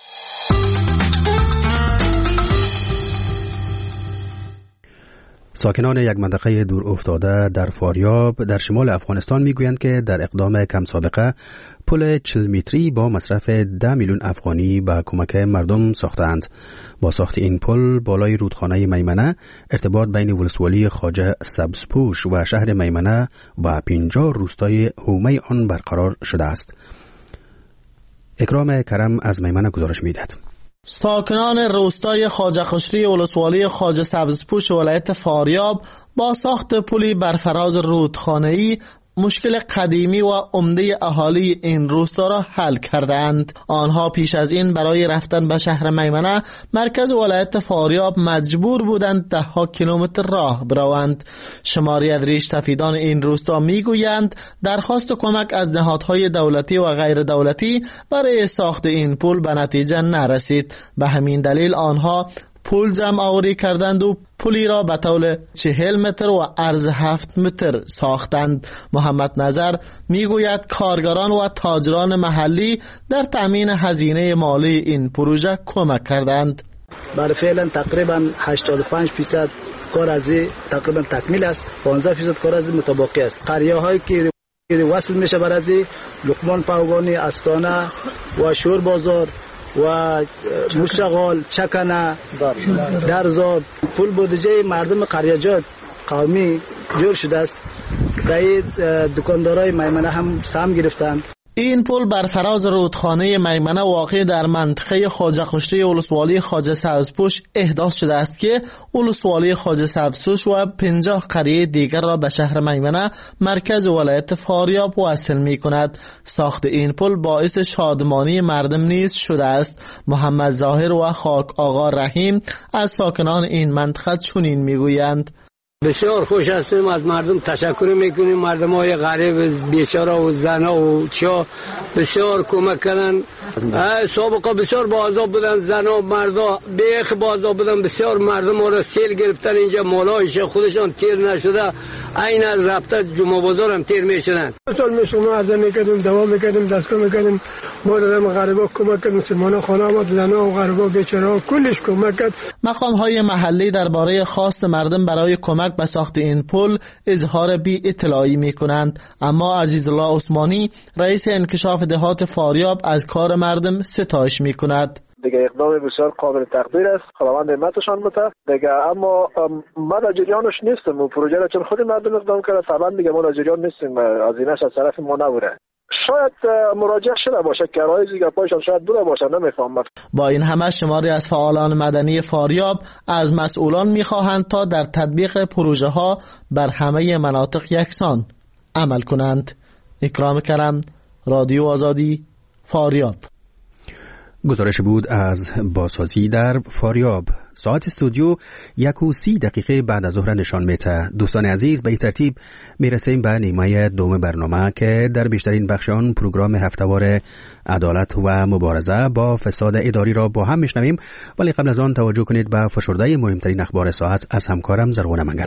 ساکنان یک منطقه دور افتاده در فاریاب در شمال افغانستان میگویند که در اقدام کم سابقه پل چهل متری با مصرف ده میلیون افغانی به کمک مردم ساختند. با ساخت این پل بالای رودخانه میمنه ارتباط بین ولسوالی خواجه سبزپوش و شهر میمنه و پنجاه روستای حومه آن برقرار شده است. اکرام کرم از میمنه گزارش میدهد. ساکنان روستای خواجه خشری ولسوالی خواجه سبزپوش ولایت فاریاب با ساخت پلی بر فراز رودخانه‌ای مشکل قدیمی و عمده اهالی این روستا را حل کردند. آنها پیش از این برای رفتن به شهر میمنه مرکز ولایت فاریاب مجبور بودند ده ها کیلومتر راه بروند. شماری از ریش‌تفیدان این روستا میگویند درخواست کمک از نهادهای دولتی و غیر دولتی برای ساخت این پل به نتیجه نرسید. به همین دلیل آنها پول جمع آوری کردند و پلی را به طول چهل متر و عرض هفت متر ساختند. محمد نظر میگوید کارگران و تاجران محلی در تامین هزینه مالی این پروژه کمک کردند. برای فعلا تقریبا هشتاد و پنج درصد کار از تقریبا تکمیل است، پانزده درصد کار از متباقی است. قریه هایی که وصل میشه بر از لقمان پاوگانی، استانه و شور بازار و مشغال چکنه درزاد پول بودجه مردم قریجات قومی جور شده است. باید دکاندارای میمنه هم سهم گرفتن. این پل بر فراز رودخانه میمنه واقع در منطقه خواجه خشری ولسوالی خواجه سبزپوش احداث شده است که ولسوالی خواجه سبزپوش و پنجاه قریه دیگر را به شهر میمنه مرکز ولایت فاریاب وصل می کند. ساخت این پل باعث شادمانی مردم نیز شده است. محمد ظاهر و خاک آقا رحیم از ساکنان این منطقه چنین می گویند. بسیار خوش هستیم، از مردم تشکر میکنیم. مردم های غریب بیچاره و زنا و چا بسیار کمک کردن. سابقا بسیار با عذاب بودن، زنا و مردا بیخ با عذاب بودن. بسیار مردم ها را سیل گرفتن. اینجا مالایش خودشان تیر نشده، این از رفته جمعه بازار هم تیر میشدن. سال میشونم عرضه میکردیم، دوام میکردیم، دستگاه میکردیم. ما دادم غریبا کمک کرد، مسلمان خانه آمد، زنا و غریبا بیچاره کلش کمک کرد. مقام های محلی درباره خواست مردم برای کمک به ساخت این پل اظهار بی اطلاعی می کنند، اما عزیزالله عثمانی رئیس انکشاف دهات فاریاب از کار مردم ستایش می کند. دیگه اقدام بسیار قابل تقدیر است، خداوند همتشان بده دیگه. اما ما در جریانش نیستم و پروژه را چون خود مردم اقدام کرده طبعا دیگه ما در جریان نیستیم، هزینه‌اش از طرف ما نبوده. شاید مراجعه شده باشه که رایزی گپایشان شاید بوده باشه، نمیفهمم. با این همه شماری از فعالان مدنی فاریاب از مسئولان میخواهند تا در تطبیق پروژه ها بر همه مناطق یکسان عمل کنند. اکرام کرم، رادیو آزادی، فاریاب. گزارش بود از بازسازی در فاریاب. ساعت استودیو یک و سی دقیقه بعد از ظهر نشان میده. دوستان عزیز، به این ترتیب میرسیم به نیمه دوم برنامه که در بیشترین بخش آن پروگرام هفته‌وار عدالت و مبارزه با فساد اداری را با هم میشنویم، ولی قبل از آن توجه کنید به فشرده مهمترین اخبار ساعت از همکارم زرغون منگل.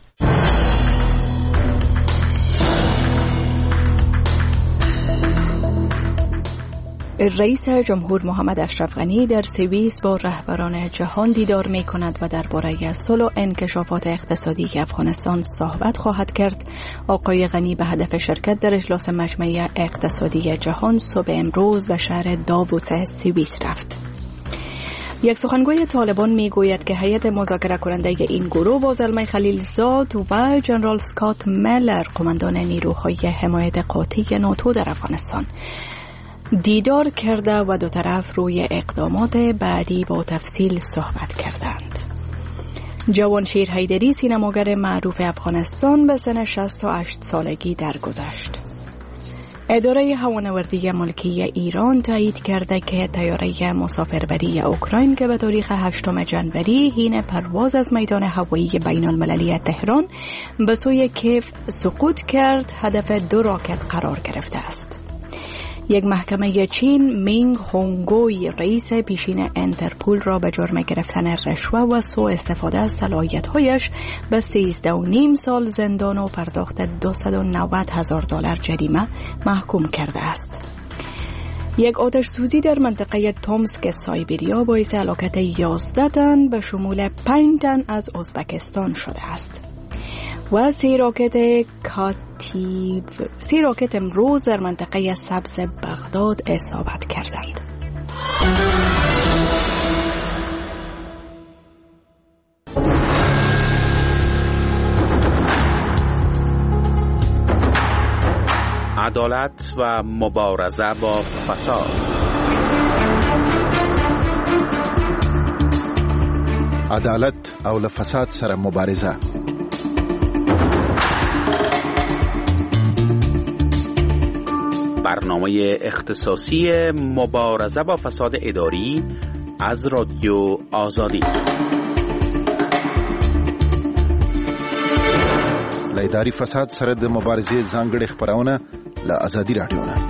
رئیس جمهور محمد اشرف غنی در سوئیس با رهبران جهان دیدار می کند و درباره صلح و انکشافات اقتصادی افغانستان صحبت خواهد کرد. آقای غنی به هدف شرکت در اجلاس مجمع اقتصادی جهان صبح امروز به شهر داووس سوئیس رفت. یک سخنگوی طالبان می گوید که هیئت مذاکره کننده این گروه با زلمه خلیلزاد و جنرال سکات میلر، قماندان نیروهای حمایت قاطع ناتو در افغانستان، دیدار کرده و دو طرف روی اقدامات بعدی با تفصیل صحبت کردند. جوانشیر حیدری، سینماگر معروف افغانستان، به سن شصت و هشت سالگی درگذشت. اداره هوانوردی ملکی ایران تایید کرده که طیاره مسافربری اوکراین که به تاریخ هشتم ژانویه حین پرواز از میدان هوایی بین المللی تهران به سوی کیف سقوط کرد، هدف دو راکت قرار گرفته است. یک محکمه چین مینگ هونگوی، رئیس پیشین انترپول، را به جرم گرفتن رشوه و سوء استفاده از صلاحیت‌هایش به سیزده و نیم سال زندان و پرداخت دویست و نود هزار دلار جریمه محکوم کرده است. یک آتش سوزی در منطقه تومسک سایبریا باعث هلاکت یازده تن به شمول پنج تن از ازبکستان شده است. و سی راکت کاتیو سی راکت امروز در منطقه سبز بغداد اصابت کردند. عدالت و مبارزه با فساد. عدالت او فساد سره مبارزه. برنامه اختصاصی مبارزه با فساد اداری از رادیو آزادی. لایداری فساد سره د مبارزې ځانګړې خبرونه له آزادی رادیو نه.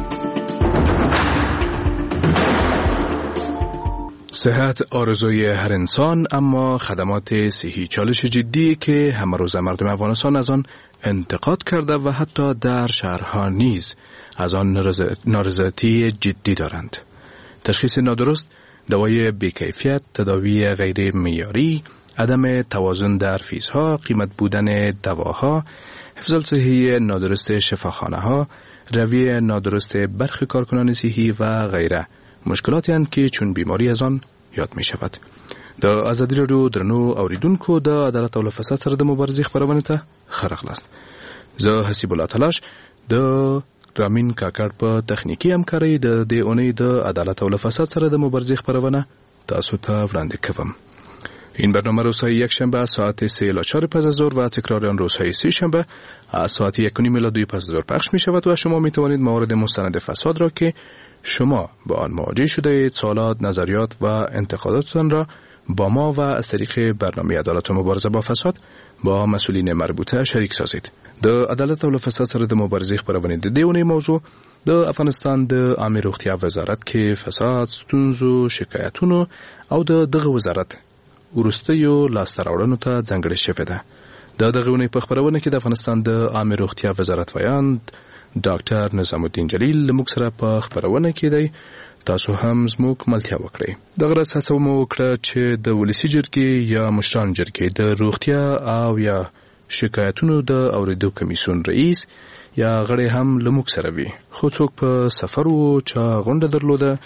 صحت آرزوی هر انسان، اما خدمات صحی چالش جدی که همه روز مردم افغانستان از آن انتقاد کرده و حتی در شهرها نیز از آن نارضایتی جدی دارند. تشخیص نادرست، دوای بیکیفیت، تداوی غیر معیاری، عدم توازن در فیزها، قیمت بودن دواها، حفظ صحی نادرست شفاخانه‌ها، رویه نادرست برخی کارکنان صحی و غیره مشکلاتی هستند که چون بیماری از آن یاد می شود. د آزادی رادیو درنو اوریدونکو د عدالت او فساد سره د مبارزې خبرونه ته خرغلاست. زه حسیب الله تلاش د رامین کاکړ په تخنیکی همکارۍ د دې اونۍ د عدالت او فساد سره د مبارزې خبرونه تاسو ته وړاندې کوم. این برنامه روزهای یک شنبه ساعت سه الی چهار پس از ظهر و تکرار آن روزهای سه شنبه ساعت یک و نیم الی دو پس از ظهر پخش می شود و شما می توانید موارد مستند فساد را که شما با آن مواجه شده اید، سوالات، نظریات و انتقاداتتان را با ما و از طریق برنامه عدالت و مبارزه با فساد با مسئولین مربوطه شریک سازید. د عدالت او فساد سره د مبارزې خبرونه د دیونې موضوع د افغانستان د عامه روغتیا وزارت کې فساد، ستونزو، شکایتونو او د دغه وزارت ورستیو لاسته راوړنو ته ځانګړې شوې ده. د دغه ونې په خبرونه کې د افغانستان د عامه روغتیا وزارت ویان ډاکټر نظام الدین جلیل موږ سره په خبرونه کې دی. تاسو هم زموږ ملتیا وکړئ. دغه راز هڅه مو وکړه چې د ولسی جرګې یا مشران جرګې د روغتیا او یا شکایتونو د اوریدو کمیسیون رئیس یا غړي هم لموږ سره وي. خو څوک په سفر وو چې غونډه درلوده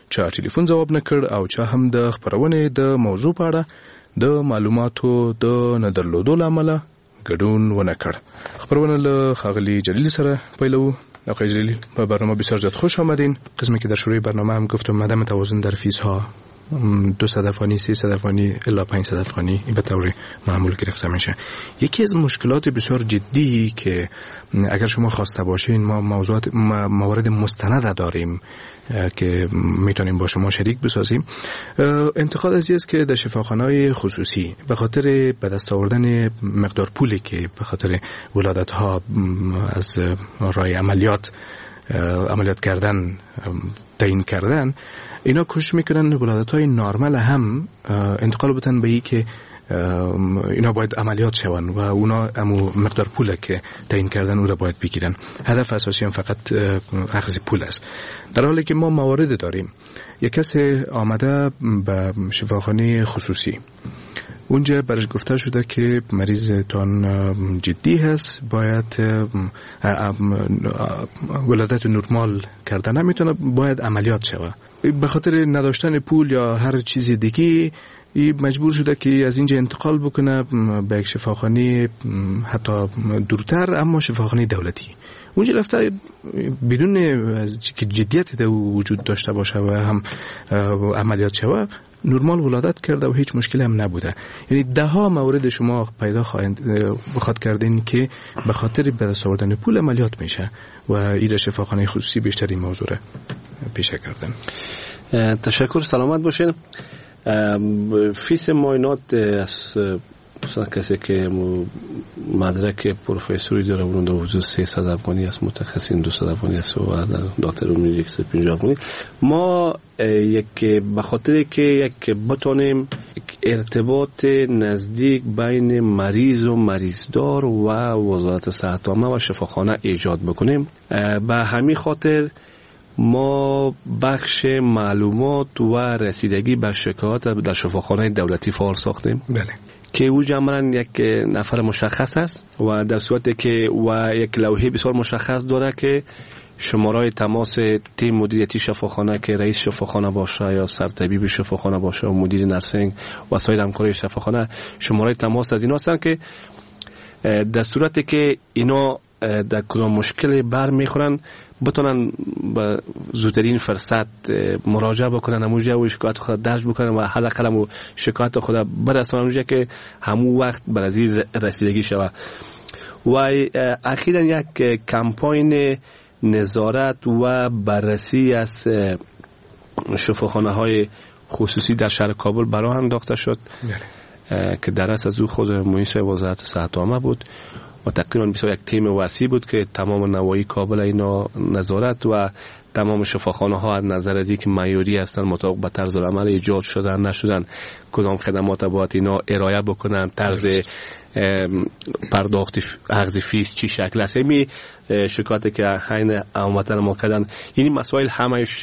چا ټلیفون جواب نه کړ او چا هم د خبرونې د موضوع په اړه د معلوماتو د نه درلودو له امله ګډون ونه کړ. خبرونه له ښاغلی جلیل سره پیلوو. آقای جلیل، به برنامه بسیار زیاد خوش آمدین. قسمی که در شروع برنامه هم گفتم عدم توازن در فیزها دو صد افغانی، سه صد افغانی الا پنج صد افغانی به طور معمول گرفته میشه. یکی از مشکلات بسیار جدی که اگر شما خواسته باشین ما موضوعات موارد مستند داریم که میتونیم با شما شریک بسازیم. انتقاد از است که در شفاخانه‌های خصوصی به خاطر به دست آوردن مقدار پولی که به خاطر ولادت ها از راه عملیات عملیات کردن تعیین کردن، اینا کوشش میکنن ولادت های نارمال هم انتقال بدن به این که اینا باید عملیات شون و اونا امو مقدار پوله که تعیین کردن او را باید بگیرن. هدف اساسی هم فقط اخذ پول است، در حالی که ما موارد داریم یک کسی آمده به شفاخانه خصوصی، اونجا برش گفته شده که مریض تان جدی هست، باید ولادت نرمال کردن نمیتونه، باید عملیات شود. به خاطر نداشتن پول یا هر چیزی دیگه ای مجبور شده که از اینجا انتقال بکنه به یک شفاخانه حتی دورتر، اما شفاخانه دولتی. اونجا رفته بدون که جدیت وجود داشته باشه و هم عملیات شوه نرمال ولادت کرده و هیچ مشکلی هم نبوده. یعنی ده ها مورد شما پیدا خواهند بخواد کردین که به خاطر به دست آوردن پول عملیات میشه و این شفاخانه خصوصی بیشتر این موضوع پیشه کردن. تشکر، سلامت باشین. فیس معاینات از مثلا کسی که مدرک پروفسوری داره اون در حدود سیصد افغانی است، متخصصین دویست افغانی است و دکتر رومی صد و پنجاه افغانی. ما یک به خاطر که یک بتونیم ارتباط نزدیک بین مریض و مریضدار و وزارت صحت عامه و شفاخانه ایجاد بکنیم، به همین خاطر ما بخش معلومات و رسیدگی به شکایات در شفاخانه دولتی فعال ساختیم. بله. که او عملاً یک نفر مشخص است و در صورتی که و یک لوحه بسیار مشخص داره که شماره تماس تیم مدیریتی شفاخانه که رئیس شفاخانه باشه یا سرطبیب شفاخانه باشه و مدیر نرسینگ و سایر همکارای شفاخانه، شماره تماس از اینا هستن که در صورتی که اینا در کدام مشکل بر میخورن بتونن با زودترین فرصت مراجعه بکنن، همونجا و شکایت خود درج بکنن و حداقل هم شکایت خود برسونن اونجا که همون وقت بر از رسیدگی شود. و اخیراً یک کمپاین نظارت و بررسی از شفاخانه های خصوصی در شهر کابل برای انداخته شد که در اصل از او خود مؤسس وزارت صحت عامه بود و تقریبا بسیار یک تیم وسیع بود که تمام نواحی کابل اینا نظارت و تمام شفاخانه ها از نظر از اینکه معیاری هستن مطابق به طرز عمل ایجاد شدن نشدن، کدام خدمات باید اینا ارائه بکنن، طرز پرداخت اخذ فیس چی شکل است. می شکایتی که حین اومدن ما کردن این مسائل همش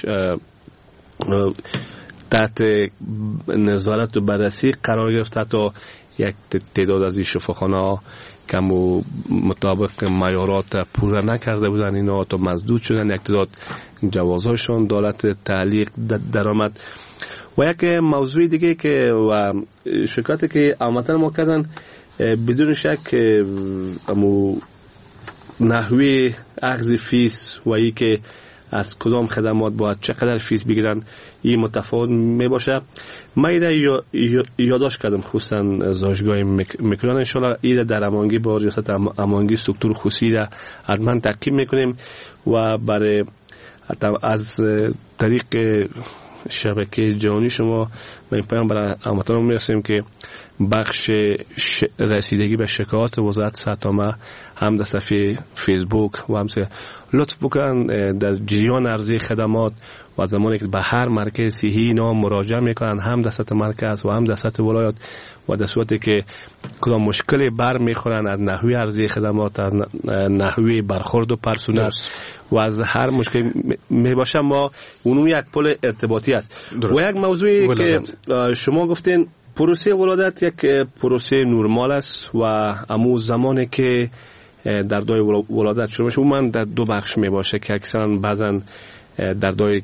تحت نظارت و بررسی قرار گرفته تا یک تعداد از این شفاخانه ها که مطابق معیارات پورا نکرده بودن اینا تا مسدود شدن، یک تعداد جوازهاشون دولت تعلیق درآمد. و یک موضوع دیگه که و شکایتی که آمدن ما کردن بدون شک امو نحوه اخذ فیس و ای که از کدام خدمات باید چقدر فیس بگیرن این متفاوت می باشه. من ایره یادداشت کردم خصوصا زاجگاه میکران، انشالله ایره در امانگی با ریاست امانگی سکتور خصوصی را حتما ترکیب میکنیم و برای از طریق شبکه جهانی شما به این پیام برای هموطنان میرسیم که بخش رسیدگی به شکایات وزارت صحت عامه هم در صفحه فیسبوک و هم لطف بکنن در جریان عرضه خدمات و زمانی که به هر مرکز صحی اینا مراجعه میکنن هم در سطح مرکز و هم در سطح ولایت و در صورتی که کدام مشکلی بر میخورن از نحوه عرضه خدمات، از نحوه برخورد و پرسونل و از هر مشکل می باشه ما اونم یک پل ارتباطی است. و یک موضوعی که شما گفتین پروسه ولادت یک پروسه نرمال است و امو زمانی که در دای ولادت شروع میشه من در دو بخش می باشه که اکثرا بعضا در دای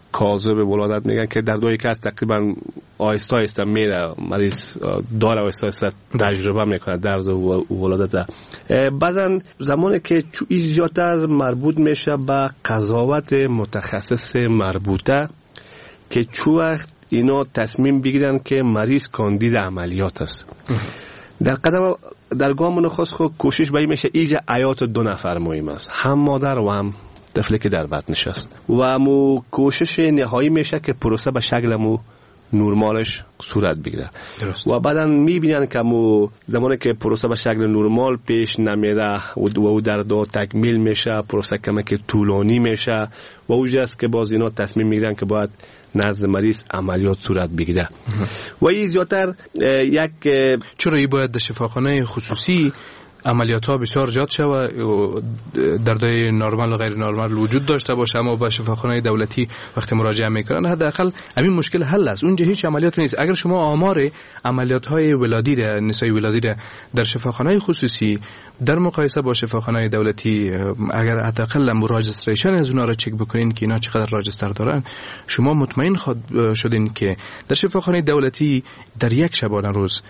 کاذب ولادت میگن که دردایی که از تقریبا آهسته آهسته میره، مریض داره آهسته آهسته تجربه میکنه درد ولادت. بعضا زمانی که چویی زیادتر مربوط میشه به قضاوت متخصص مربوطه که چو وقت اینا تصمیم بگیرن که مریض کاندید عملیات است. در قدم در گام نخست خود کوشش به این میشه ایجا حیات دو نفر مهم است، هم مادر و هم طفلی که در بطنش است و مو کوشش نهایی میشه که پروسه به شکل مو نورمالش صورت بگیره. و بعدا میبینن که مو زمانی که پروسه به شکل نورمال پیش نمیره و او در دو تکمیل میشه، پروسه کمی که طولانی میشه و اوجاست که باز اینا تصمیم میگیرن که باید نزد مریض عملیات صورت بگیره. و این زیادتر یک چرا ای باید در شفاخانه خصوصی عملیات ها بسیار زیاد شد و دردای نرمال و غیر نرمال وجود داشته باشه، اما به شفاخانه دولتی وقتی مراجعه میکنن حداقل همین مشکل حل است. اونجا هیچ عملیات نیست. اگر شما آمار عملیات های ولادی را نسای ولادی را در شفاخانه خصوصی در مقایسه با شفاخانه دولتی، اگر حداقل راجستریشن از اونها را چک بکنین که اینا چقدر راجستر دارن، شما مطمئن خود شدین که در شفاخانه دولتی در یک شبانه روز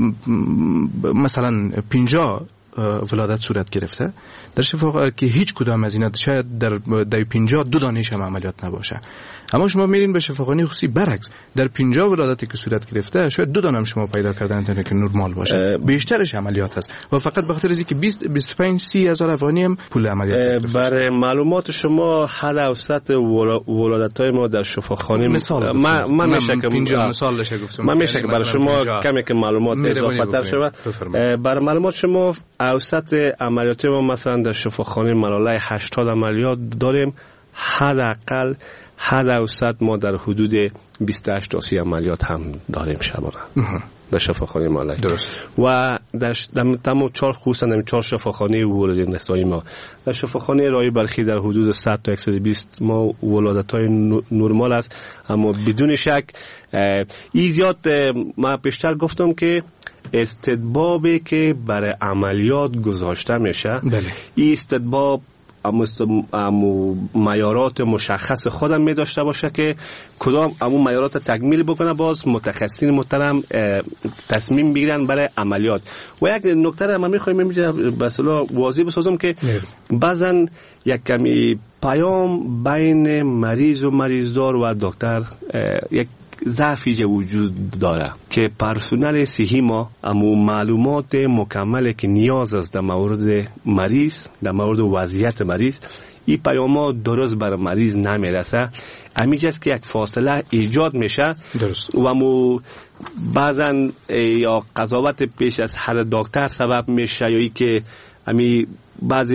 مثلا پنجاه ولادت صورت گرفته، در شفاخانه که هیچ کدام از اینا شاید در در پنجاه دو دانش هم عملیات نباشه. اما شما میرین به شفاخانه خصوصی برعکس، در پنجاه ولادتی که صورت گرفته شاید دو دانه هم شما پیدا کردن که نرمال باشه، بیشترش عملیات است و فقط به خاطر اینکه بیست بیست و پنج سی هزار افغانی هم پول عملیات. برای معلومات شما حد اوسط ولادت‌های ما در شفاخانه مثال من من میشه که پنجاه مثال لشه گفتم، من میشه که برای شما کمی که معلومات اضافه تر شود. برای معلومات شما اوسط عملیات ما مثلا در شفاخانه ملاله هشتاد عملیات داریم، حداقل حد اوسط ما در حدود بیست و هشت تا سی عملیات هم داریم شبانه در شفاخانه ملاله. درست. و در تمام چهار خصوصا در چهار شفاخانه ولادت نسایی ما، در شفاخانه رای بلخی در حدود صد تا صد و بیست ما ولادت‌های نرمال است، اما بدون شک این زیاد ما پیشتر گفتم که استدبابی که برای عملیات گذاشته میشه، بله. این استدباب امو معیارات مشخص خودم می داشته باشه که کدام امو معیارات تکمیل بکنه، باز متخصصین محترم تصمیم بگیرن برای عملیات. و یک نکته را من میخوایم اینجا به اصطلاح واضح بسازم که بعضن یک کمی پیام بین مریض و مریضدار و دکتر یک ضعفی وجود داره که پرسنل صحی ما امو معلومات مکمل که نیاز است در مورد مریض، در مورد وضعیت مریض، این پیامات درست بر مریض نمیرسه. همیجاست که یک فاصله ایجاد میشه. درست. و امو بعضا یا قضاوت پیش از هر دکتر سبب میشه، یا ای که امی بعضی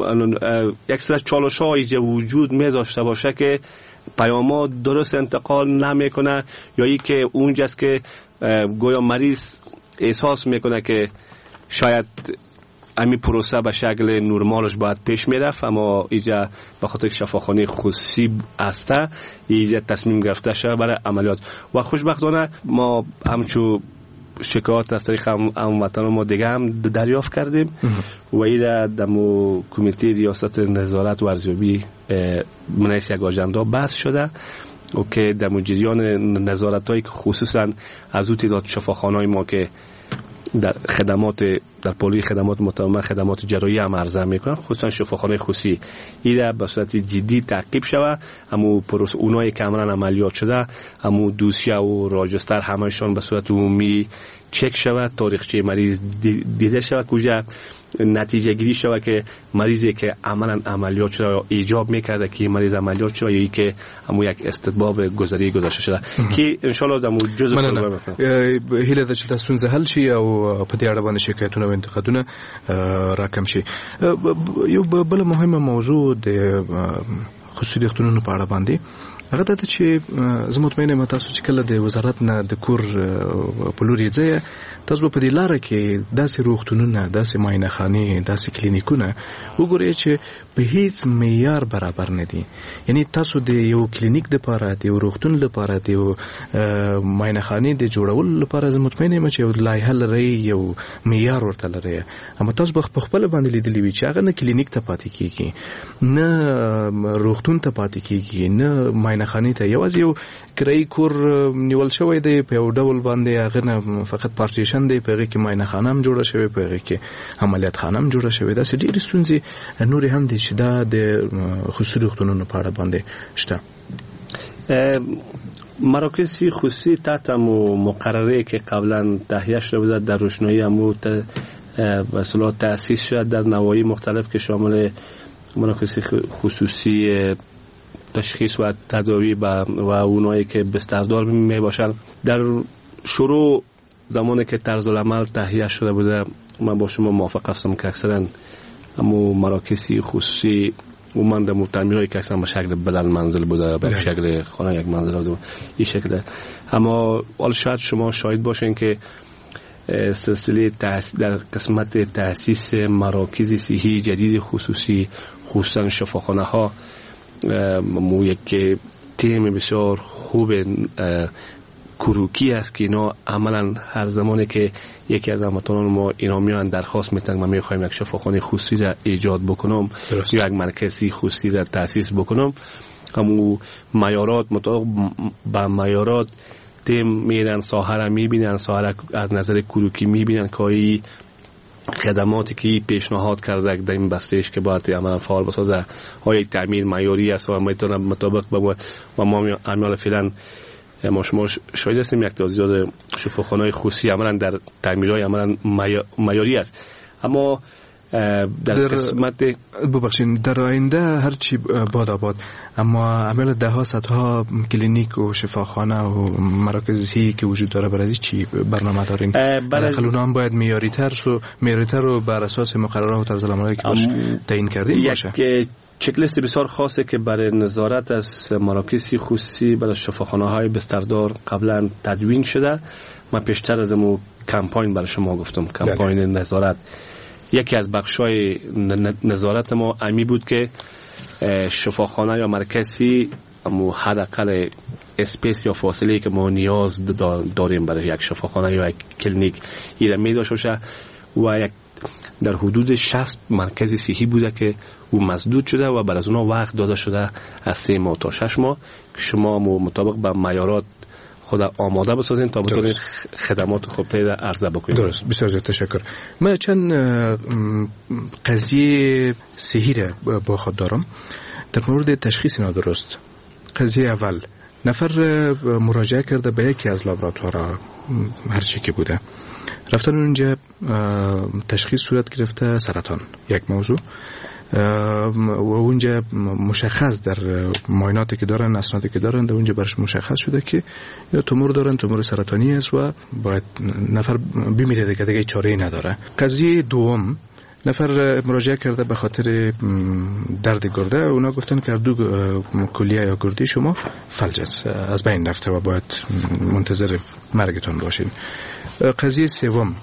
یک سر چالش هایی وجود می داشته باشه که پیامات درست انتقال نمیکنه، یا ای که اونجاست که گویا مریض احساس میکنه که شاید امی پروسه به شکل نرمالش باید پیش میرفت، اما اینجا به خاطر شفاخانه خصوصی هسته اینجا تصمیم گرفته شده برای عملیات. و خوشبختانه ما همچون شکایات از طریق هموطن ما دیگه هم دریافت کردیم و این در کمیته ریاست نظارت و ارزیابی منعکس یک آژاندا بحث شده و که در جریان نظارت هایی که خصوصا از اون تعداد شفاخانه‌های ما که در خدمات در پولی خدمات متضمن خدمات جراحی هم عرضه میکنن، خصوصا شفاخانه خصوصی، این به صورت جدی تعقیب شود. همو پروسه اونایی که عملاً عملیات شده، همو دوسیه و راجستر همشون به صورت عمومی چک شود، تاریخچه مریض دیده شود، کجا نتیجه گیری شود که مریضی که عملاً عملیات شده یا ایجاب میکرده که مریض عملیات شده یا ای که همو یک استدباب گذری گذاشته شده که ان شاء الله دمو جزء پروگرام هیله ده چې تاسو څنګه حل شي او په دې اړه باندې شکایتونه او انتقادونه راکم شي. یو بل مهمه موضوع د خصوصي روغتونونو په اړه باندې هغه ته چې زه مطمئن یم تاسو چې کله د وزارت نه د کور په لور یې تاسو په دې لاره کې داسې روغتونونه، داسې معاینهخانې، داسې کلینیکونه وګورئ چې په هیڅ معیار برابر نه دي. یعنی تاسو د یو کلینیک لپاره، د یو روغتون لپاره، د یو معاینهخانې د جوړولو لپاره زه مطمئن یم چې یو لایحه لرئ، یو معیار ورته لرئ، اما تاسو په خپله باندې لیدلي وي چې هغه نه کلینیک ته پاتې کېږي، نه روغتون ته پاتې کېږي، نه معاینه ماینخانی ته یوازې یو کرایي کور نیول شوی دی په یو ډول باندې، هغه نه فقط پارټیشن دی، په هغه کې ماینخانه هم جوړه شوې، په هغه کې عملیات خانه هم جوړه شوې. داسې ډېرې ستونزې نورې هم دي چې دا د خصوصي روغتونونو په اړه باندې شته. مراکز خصوصی تحت مقرره که قبلا تهیه شده بود در روشنایی امو به اصطلاح تأسیس شد در نواحی مختلف که شامل مراکز خصوصی تشخیص و تداوی و اونایی که بستردار می باشند. در شروع زمانی که طرز العمل تهیه شده بوده من با شما موافق هستم که اکثرا امو مراکز خصوصی و من در تعمیرهای که اکثرا به شکل بدل منزل بوده، به شکل خانه یک منزل بوده این شکل. اما حال شاید شما شاهد باشین که سلسله در قسمت تأسیس مراکز صحی جدید خصوصی خصوصا شفاخانه ها مو یک تیم بسیار خوب کروکی است که اینا عملا هر زمانی که یکی از هموطنان ما اینا میان درخواست میتن ما میخوایم یک شفاخانه خصوصی را ایجاد بکنم یا یک مرکزی خصوصی را تأسیس بکنم، همون معیارات مطابق با معیارات تیم میرن ساحه را میبینن، ساحه از نظر کروکی میبینن که این خدماتی که پیشنهاد کرده در این بستهش که باید عملا فعال بسازه های یک تعمیر معیاری است و میتونه مطابق با و ما عملا فعلا ما شما شاید هستیم یک تعداد شفاخانه‌های خصوصی عملا در تعمیرهای عملا معیاری است. اما در, در قسمت ببخشید در آینده هر چی باد آباد اما عمل ده ها صدها کلینیک و شفاخانه و مراکزی که وجود داره برای چی برنامه دارین؟ برای اونا هم باید معیاری تر و معیاری تر رو بر اساس مقررات و طرز العملی که باش تعیین کردین باشه. یک چک لیست بسیار خاصه که برای نظارت از مراکز خصوصی برای شفاخانه های بستردار قبلا تدوین شده. من پیشتر از مو کمپاین برای شما گفتم، کمپاین نظارت. یکی از بخشای نظارت ما امی بود که شفاخانه یا مرکزی امو حداقل اسپیس یا فاصله که ما نیاز داریم برای یک شفاخانه یا یک کلینیک ایره می داشته باشه و یک در حدود شصت مرکز صحی بوده که او مسدود شده و بر از اونها وقت داده شده از سه ماه تا شش ماه که شما مطابق به معیارات خود آماده بسازین تا بتونید خدمات خوبتری را عرضه بکنید. درست، بسیار زیاد تشکر. من چند قضیه صحی را با خود دارم در مورد تشخیص نادرست. قضیه اول، نفر مراجعه کرده به یکی از لابراتوارها هر چی که بوده، رفتن اونجا تشخیص صورت گرفته سرطان یک موضوع و اونجا مشخص در معایناتی که دارن، اسنادی که دارن، در اونجا برش مشخص شده که یا تومور دارن، تومور سرطانی است و باید نفر بمیره دیگه، دیگه چاره‌ای نداره. قضیه دوم، نفر مراجعه کرده به خاطر درد گرده، اونا گفتن که دو کلیه یا گردی شما فلج است، از بین رفته و باید منتظر مرگتون باشین. قضیه سوم،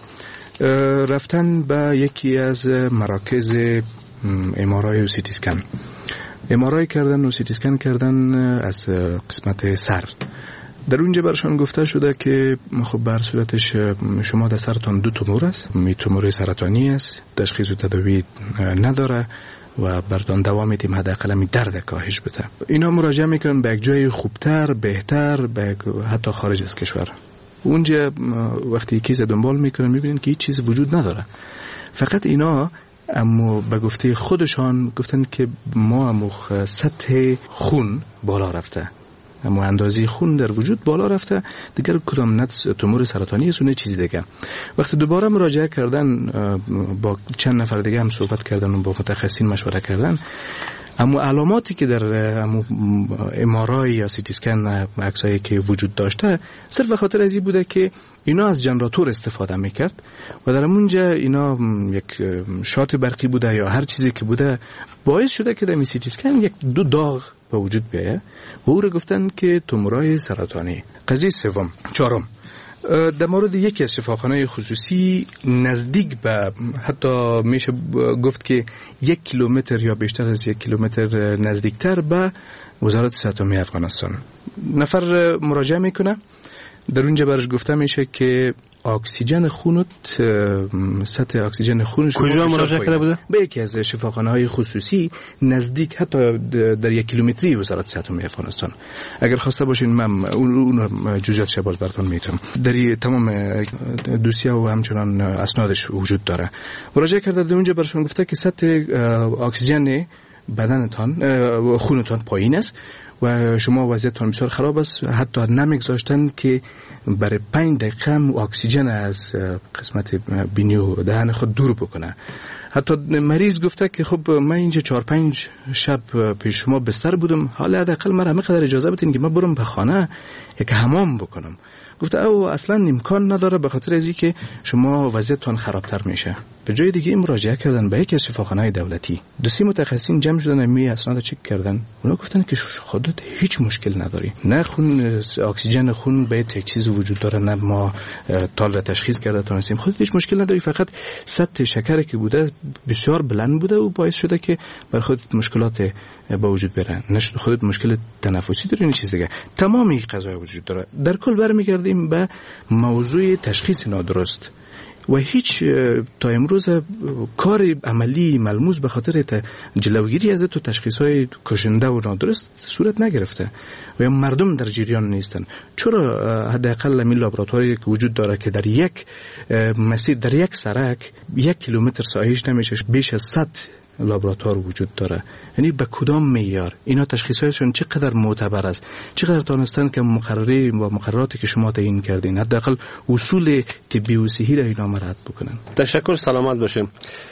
رفتن به یکی از مراکز ام‌آرآی و سی تی اسکن، ام‌آرآی کردن و سی تی اسکن کردن از قسمت سر. در اونجا برشان گفته شده که خب بر صورتش شما در سرتان دو تومور است، می تومور سرطانی است، تشخیص و تداوی نداره و بردان دوام میدیم حداقل می درد کاهش بده. اینا مراجعه میکنن به یک جای خوبتر، بهتر، به حتی خارج از کشور. اونجا وقتی کیس دنبال میکنن میبینن که هیچ چیز وجود نداره. فقط اینا اما به گفته خودشان گفتن که ما امو سطح خون بالا رفته، اما اندازه خون در وجود بالا رفته، دیگر کدام نه تومور سرطانی است و نه چیزی دیگه. وقتی دوباره مراجعه کردن با چند نفر دیگه هم صحبت کردن و با متخصصین مشوره کردن، اما علاماتی که در ام‌آرآی یا سی تی اسکن عکسایی که وجود داشته صرف به خاطر ازی بوده که اینا از جنراتور استفاده میکرد و در اونجا اینا یک شات برقی بوده یا هر چیزی که بوده باعث شده که در سی تی اسکن یک دو داغ به وجود بیایه و او رو گفتن که تومورای سرطانی. قضیه سوم، چهارم، در مورد یکی از شفاخانه‌های خصوصی نزدیک به حتی میشه گفت که یک کیلومتر یا بیشتر از یک کیلومتر نزدیکتر به وزارت صحت افغانستان نفر مراجعه میکنه. در اونجا برش گفته میشه که اکسیژن خونت سطح اکسیژن خونش کجا مراجعه کرده بوده؟ به یکی از شفاخانه‌های خصوصی نزدیک حتی در یک کیلومتری وزارت صحت عمومی افغانستان. اگر خواسته باشین من اون جزئیاتش باز براتون میتونم. در تمام دوسیه و همچنان اسنادش وجود داره. مراجعه کرده در اونجا برشون گفته که سطح اکسیژن بدنتان خونتان پایین است و شما وضعیتتان بسیار خراب است، حتی نمیگذاشتن که برای پنج دقیقه اکسیژن از قسمت بینی و دهن خود دور بکنه. حتی مریض گفته که خب من اینجا چهار پنج شب پیش شما بستر بودم، حالا حداقل من همه قدر اجازه بدین که من برم به خانه یک حمام بکنم. گفته او اصلا امکان نداره به خاطر ازی که شما وضعیتتان خرابتر میشه. به جای دیگه مراجعه کردن به یکی از شفاخانه‌های دولتی. دو سه متخصصین جمع شدن می اسناد چک کردن. اونا گفتن که خودت هیچ مشکل نداری. نه خون اکسیژن خون به یک چیز وجود داره، نه ما تال تشخیص کرده تونستیم. خودت هیچ مشکل نداری، فقط سطح شکر که بوده بسیار بلند بوده و باعث شده که بر خودت مشکلات به وجود بیاره. نشد خودت مشکل تنفسی داری این چیز دیگه. تمام این قضایا وجود داره. در کل برمیگردیم به موضوع تشخیص نادرست و هیچ تا امروز کار عملی ملموس به خاطر جلوگیری از تو تشخیص‌های کشنده و نادرست صورت نگرفته و مردم در جریان نیستن. چرا حداقل همین لابراتواری که وجود داره که در یک مسیر در یک سرک یک کیلومتر ساحه‌اش نمیشه بیش از صد لابراتوار وجود داره، یعنی به کدام معیار اینا تشخیصایشون چقدر معتبر است، چقدر تونستن که مقرری و مقرراتی که شما تعیین کردین حداقل اصول طبی و صحی را اینا رعایت بکنن. تشکر، سلامت باشیم.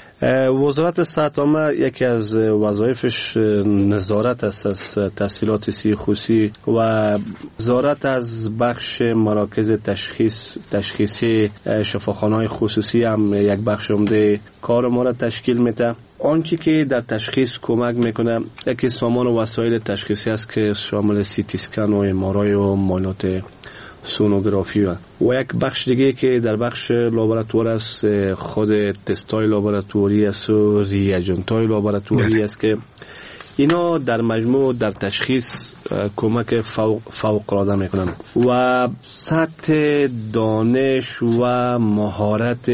وزارت صحت عامه یکی از وظایفش نظارت است از تسهیلات صحی خصوصی و نظارت از بخش مراکز تشخیص تشخیصی شفاخانه‌های خصوصی هم یک بخش عمده کار ما را تشکیل میده. آنچه که در تشخیص کمک میکنه یکی سامان و وسایل تشخیصی است که شامل سی تی اسکن و ام آر آی و معاینات سونوگرافی و و یک بخش دیگه که در بخش لابراتوار است خود تستای لابراتواری است و ریاجنتای لابراتواری است که اینا در مجموع در تشخیص کمک فوق فوق العاده میکنن و سطح دانش و مهارت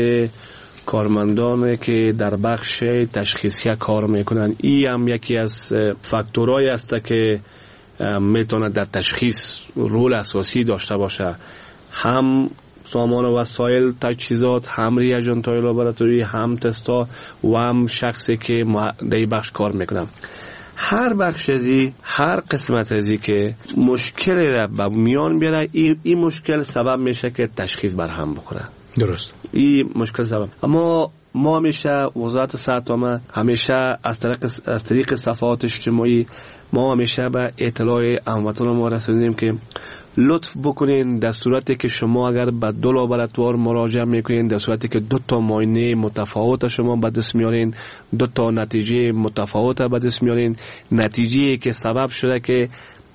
کارمندان که در بخش تشخیصی کار میکنن این هم یکی از فاکتورهای است که میتونه در تشخیص رول اساسی داشته باشه. هم سامان و وسایل تجهیزات، هم ریاجنت‌های لابراتوری، هم تستا و هم شخصی که در این بخش کار میکنن. هر بخش ازی هر قسمت ازی که مشکلی را به میان بیاره این ای مشکل سبب میشه که تشخیص برهم بخوره. درست. این مشکل سبب. اما ما همیشه وزارت صحت عامه همیشه از طریق از طریق صفحات اجتماعی ما همیشه به اطلاع هموطنان ما رسوندیم که لطف بکنین در صورتی که شما اگر به دو لابراتوار مراجعه میکنین، در صورتی که دو تا معاینه متفاوت شما به دست میارین، دو تا نتیجه متفاوت به دست میارین، نتیجه‌ای که سبب شده که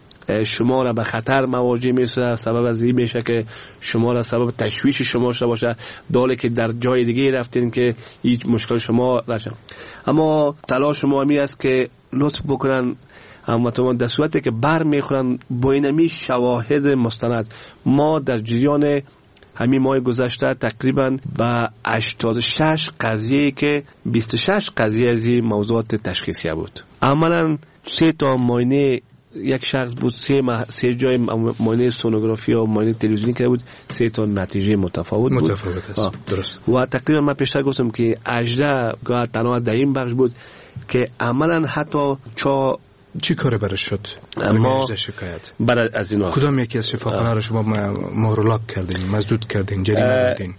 شما را به خطر مواجه میشه، سبب از این میشه که شما را سبب تشویش شما شده باشه، داله که در جای دیگه رفتین که هیچ مشکل شما نشه. اما تلاش ما می است که لطف بکنن هموطنان در صورتی که بر میخورن با اینمی شواهد مستند. ما در جریان همین ماه گذشته تقریبا به هشتاد و شش قضیه که بیست و شش قضیه از این موضوعات تشخیصی بود. عملا سه تا معاینه یک شخص بود، سه, مح... سه جای معاینه سونوگرافی و معاینه تلویزیونی کرده بود، سه تا نتیجه متفاوت بود. متفاوت است. درست. و تقریبا من پیشتر گفتم که هجده گاه تنها در این بخش بود که عملا حتی چا چی کار برش شد؟ اما شکایت برای از اینا کدام یکی از شفاخانه رو شما مهرلاک کردین، مزدود کردین، جریمه دادین؟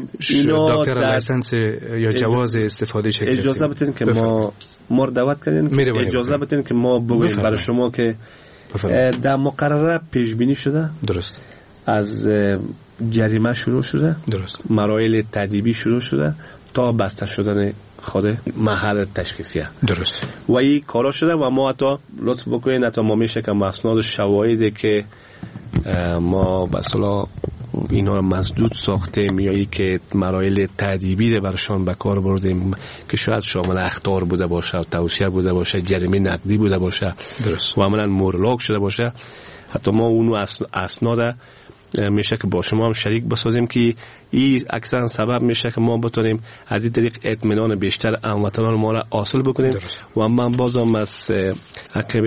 دکتر لایسنس یا جواز استفاده شکل اجازه بدین که ما ما دعوت کردین، اجازه بدین که ما بگوییم برای شما که در مقرره پیش بینی شده. درست. از جریمه شروع شده، درست. مراحل تادیبی شروع شده تا بسته شدن خود محل تشخیصیه. درست. و این کارا شده و ما حتی لطف بکنین حتی ما میشه که مسناد شواهدی که ما به اصطلاح اینا رو مسدود ساختیم یا که مراحل تادیبی رو برشان به کار بردیم که شاید شامل اخطار بوده باشه، توصیه بوده باشه، جریمه نقدی بوده باشه، درست. و عملا مورلاک شده باشه، حتی ما اونو اسناد میشه که با شما هم شریک بسازیم که این اکثرا سبب میشه که ما بتونیم از این طریق اطمینان بیشتر هموطنان ما را حاصل بکنیم. و من بازم از عقب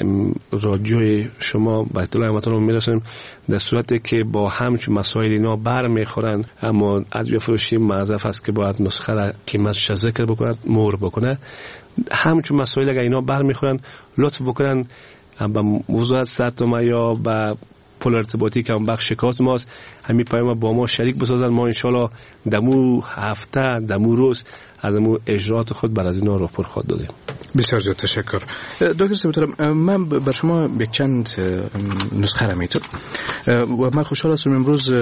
رادیوی شما به اطلاع هموطنان میرسونیم در صورتی که با همچون مسائل اینا بر میخورن، اما ادویه فروشی معذف است که باید نسخه را قیمتش ذکر بکنه، مهر بکنه. همچون مسائل اگر اینا بر میخورن لطف بکنن به وزارت صحت ما یا به پل ارتباطی که هم بخش شکایت ماست همین پیام با ما شریک بسازن. ما انشالله دمو هفته دمو روز از امو اجرات خود بر از اینا رو پر خود دادیم. بسیار زیاد تشکر. دکتر سیمترم، من بر شما یک چند نسخه را میتونم و من خوشحال هستم امروز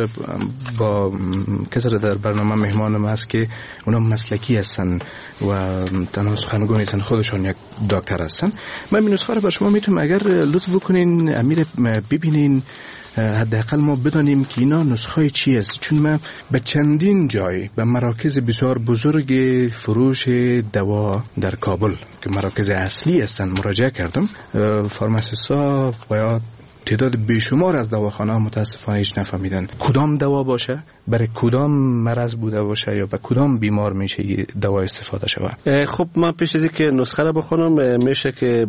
با کسر در برنامه مهمانم هست که اونا مسلکی هستن و تنها سخنگو نیستن، خودشان یک دکتر هستن. من این نسخه را بر شما میتونم اگر لطف بکنین امیر ببینین، حداقل ما بدانیم که اینا نسخه چی است، چون من به چندین جای به مراکز بسیار بزرگ فروش دوا در کابل که مراکز اصلی هستن مراجعه کردم. فارماسیست‌ها باید تعداد بیشمار از دواخانه متاسفانه هیچ نفهمیدن کدام دوا باشه، برای کدام مرض بوده باشه یا به کدام بیمار میشه دوا استفاده شود. خب من پیش از اینکه نسخه را بخونم میشه که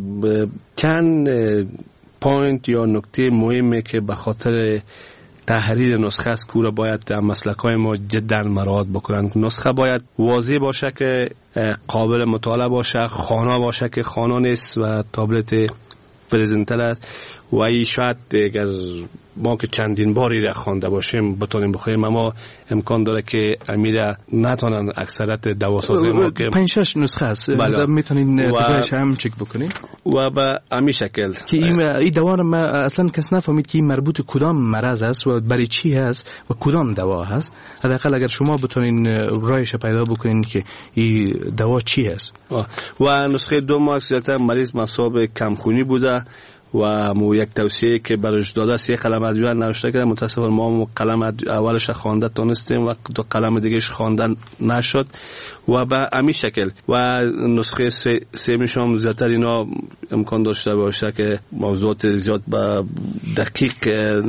چند پوینت یا نکته مهمه که به خاطر تحریر نسخه است که را باید مسلکای ما جدا مراعات بکنن. نسخه باید واضح باشه که قابل مطالعه باشه، خوانا باشه که خوانا نیست و تابلت پرزنتر است و ای شاید اگر ما که چندین باری را خوانده باشیم بتونیم بخوریم، اما امکان داره که امیره نتونن اکثرت دواسازی ما که پنج شش نسخه است میتونین دیگه‌اش هم چک بکنین و به همین شکل که این این دوا رو اصلا کس نفهمید که مربوط کدام مرض است و برای چی هست و کدام دوا هست. حداقل اگر شما بتونین راهش پیدا بکنین که این دوا چی هست. و نسخه دوم اکثریت مریض مصاب کمخونی بوده و مو یک توصیه که برش داده است، یک قلم ادویه نوشته کرده. متاسفانه ما قلم اولش خوانده تونستیم و دو قلم دیگهش خواندن نشد و به همین شکل. و نسخه سومش هم زیادتر اینا امکان داشته باشه که موضوعات زیاد به دقیق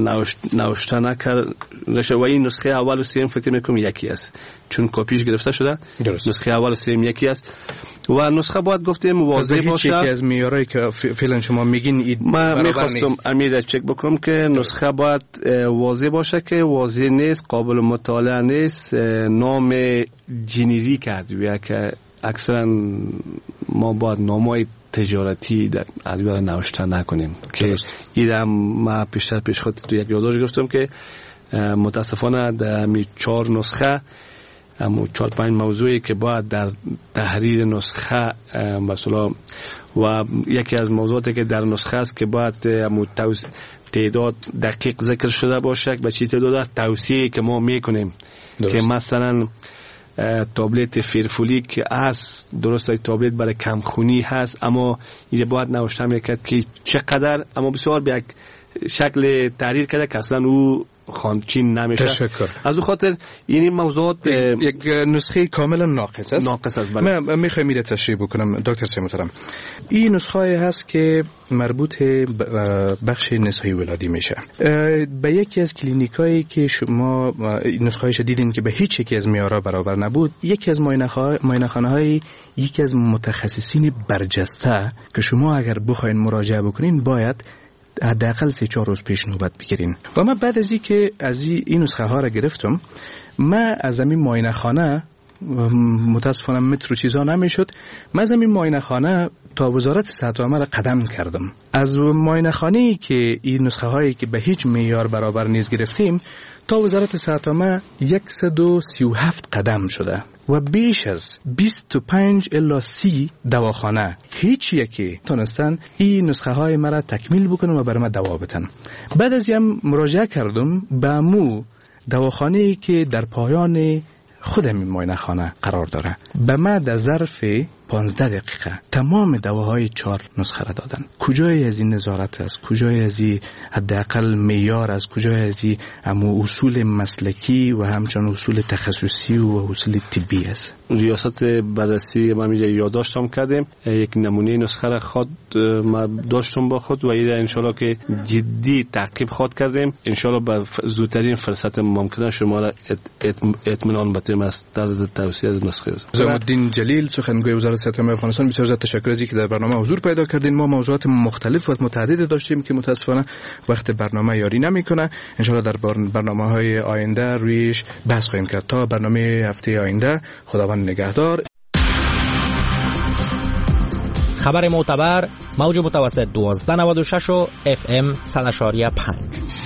نوشته نکرده و این نسخه اول و سوم فکر میکنم یکی است چون کپیش گرفته شده. درست. نسخه اول و سوم یکی است و نسخه باید گفتیم واضح باشه. یکی از معیارایی که فعلا شما میگین من میخواستم امیر چک بکنم که نسخه باید واضح باشه که واضح نیست، قابل مطالعه نیست، نام جنریک ادویه که اکثرا ما باید نامای تجارتی در ادویه نوشته نکنیم که ایدم ما پیشتر پیش خود تو یک یادداشت گفتم که متاسفانه در می چهار نسخه اما چهار پنج موضوعی که باید در تحریر نسخه مثلا و یکی از موضوعاتی که در نسخه است که باید تعداد دقیق ذکر شده باشه به چی تعداد است توصیه که ما میکنیم که مثلا تابلت فیرفولیک هست، درست ای تابلت برای کمخونی هست اما اینجا باید نوشته میکرد که چقدر، اما بسیار به یک شکل تحریر کرده که اصلا او خانچین نمیشه. تشکر. از او خاطر این موضوعات یک نسخه کاملا ناقص است. ناقص است. من میخوام میره تشریح بکنم دکتر سیمترم. این نسخه هست که مربوط به بخش نسای ولادی میشه. به یکی از کلینیکایی که شما نسخه‌اش دیدین که به هیچ یکی از معیارها برابر نبود، یکی از معاینه‌خانه‌های یکی از متخصصین برجسته که شما اگر بخواید مراجعه بکنین باید حداقل سه چهار روز پیش نوبت بگیرین. و من بعد از این که از این نسخه ها را گرفتم، من از این معاینه خانه متاسفانه متر و چیزا نمیشد، من از این معاینه خانه تا وزارت صحت عامه را قدم کردم. از معاینه خانه‌ای که این نسخه هایی که به هیچ معیار برابر نیز گرفتیم تا وزارت صحت عامه صد و سی و هفت قدم شده و بیش از بیست و پنج الی سی دواخانه هیچ یکی تونستن این نسخه های مرا تکمیل بکنن و برای من دوا بدن. بعد از این مراجعه کردم به مو دواخانه‌ای که در پایان خود این معاینه خانه قرار داره. به من در ظرف پانزده دقیقه تمام دواهای چهار نسخه را دادن. کجای از این نظارت است؟ کجای از این حداقل معیار است؟ کجای از این امو اصول مسلکی و همچنین اصول تخصصی و اصول طبی است؟ ریاست بررسی ما میگه یادداشتم کردیم، یک نمونه نسخه را خود ما داشتم با خود و ایده انشالله که جدی تعقیب خود کردیم، انشالله به زودترین فرصت ممکنه شما را اطمینان بتیم از طرز توصیه از نسخه. زمالدین جلیل سخنگوی وزارت صحت عامه افغانستان، بسیار زیاد تشکر از اینکه در برنامه حضور پیدا کردین. ما موضوعات مختلف و متعدد داشتیم که متاسفانه وقت برنامه یاری نمیکنه. انشالله در برنامه‌های آینده رویش بحث خواهیم کرد. تا برنامه هفته آینده، خداوند نگهدار. خبر معتبر، موج متوسط دوازده نود و شش و اف ام صد و پنج.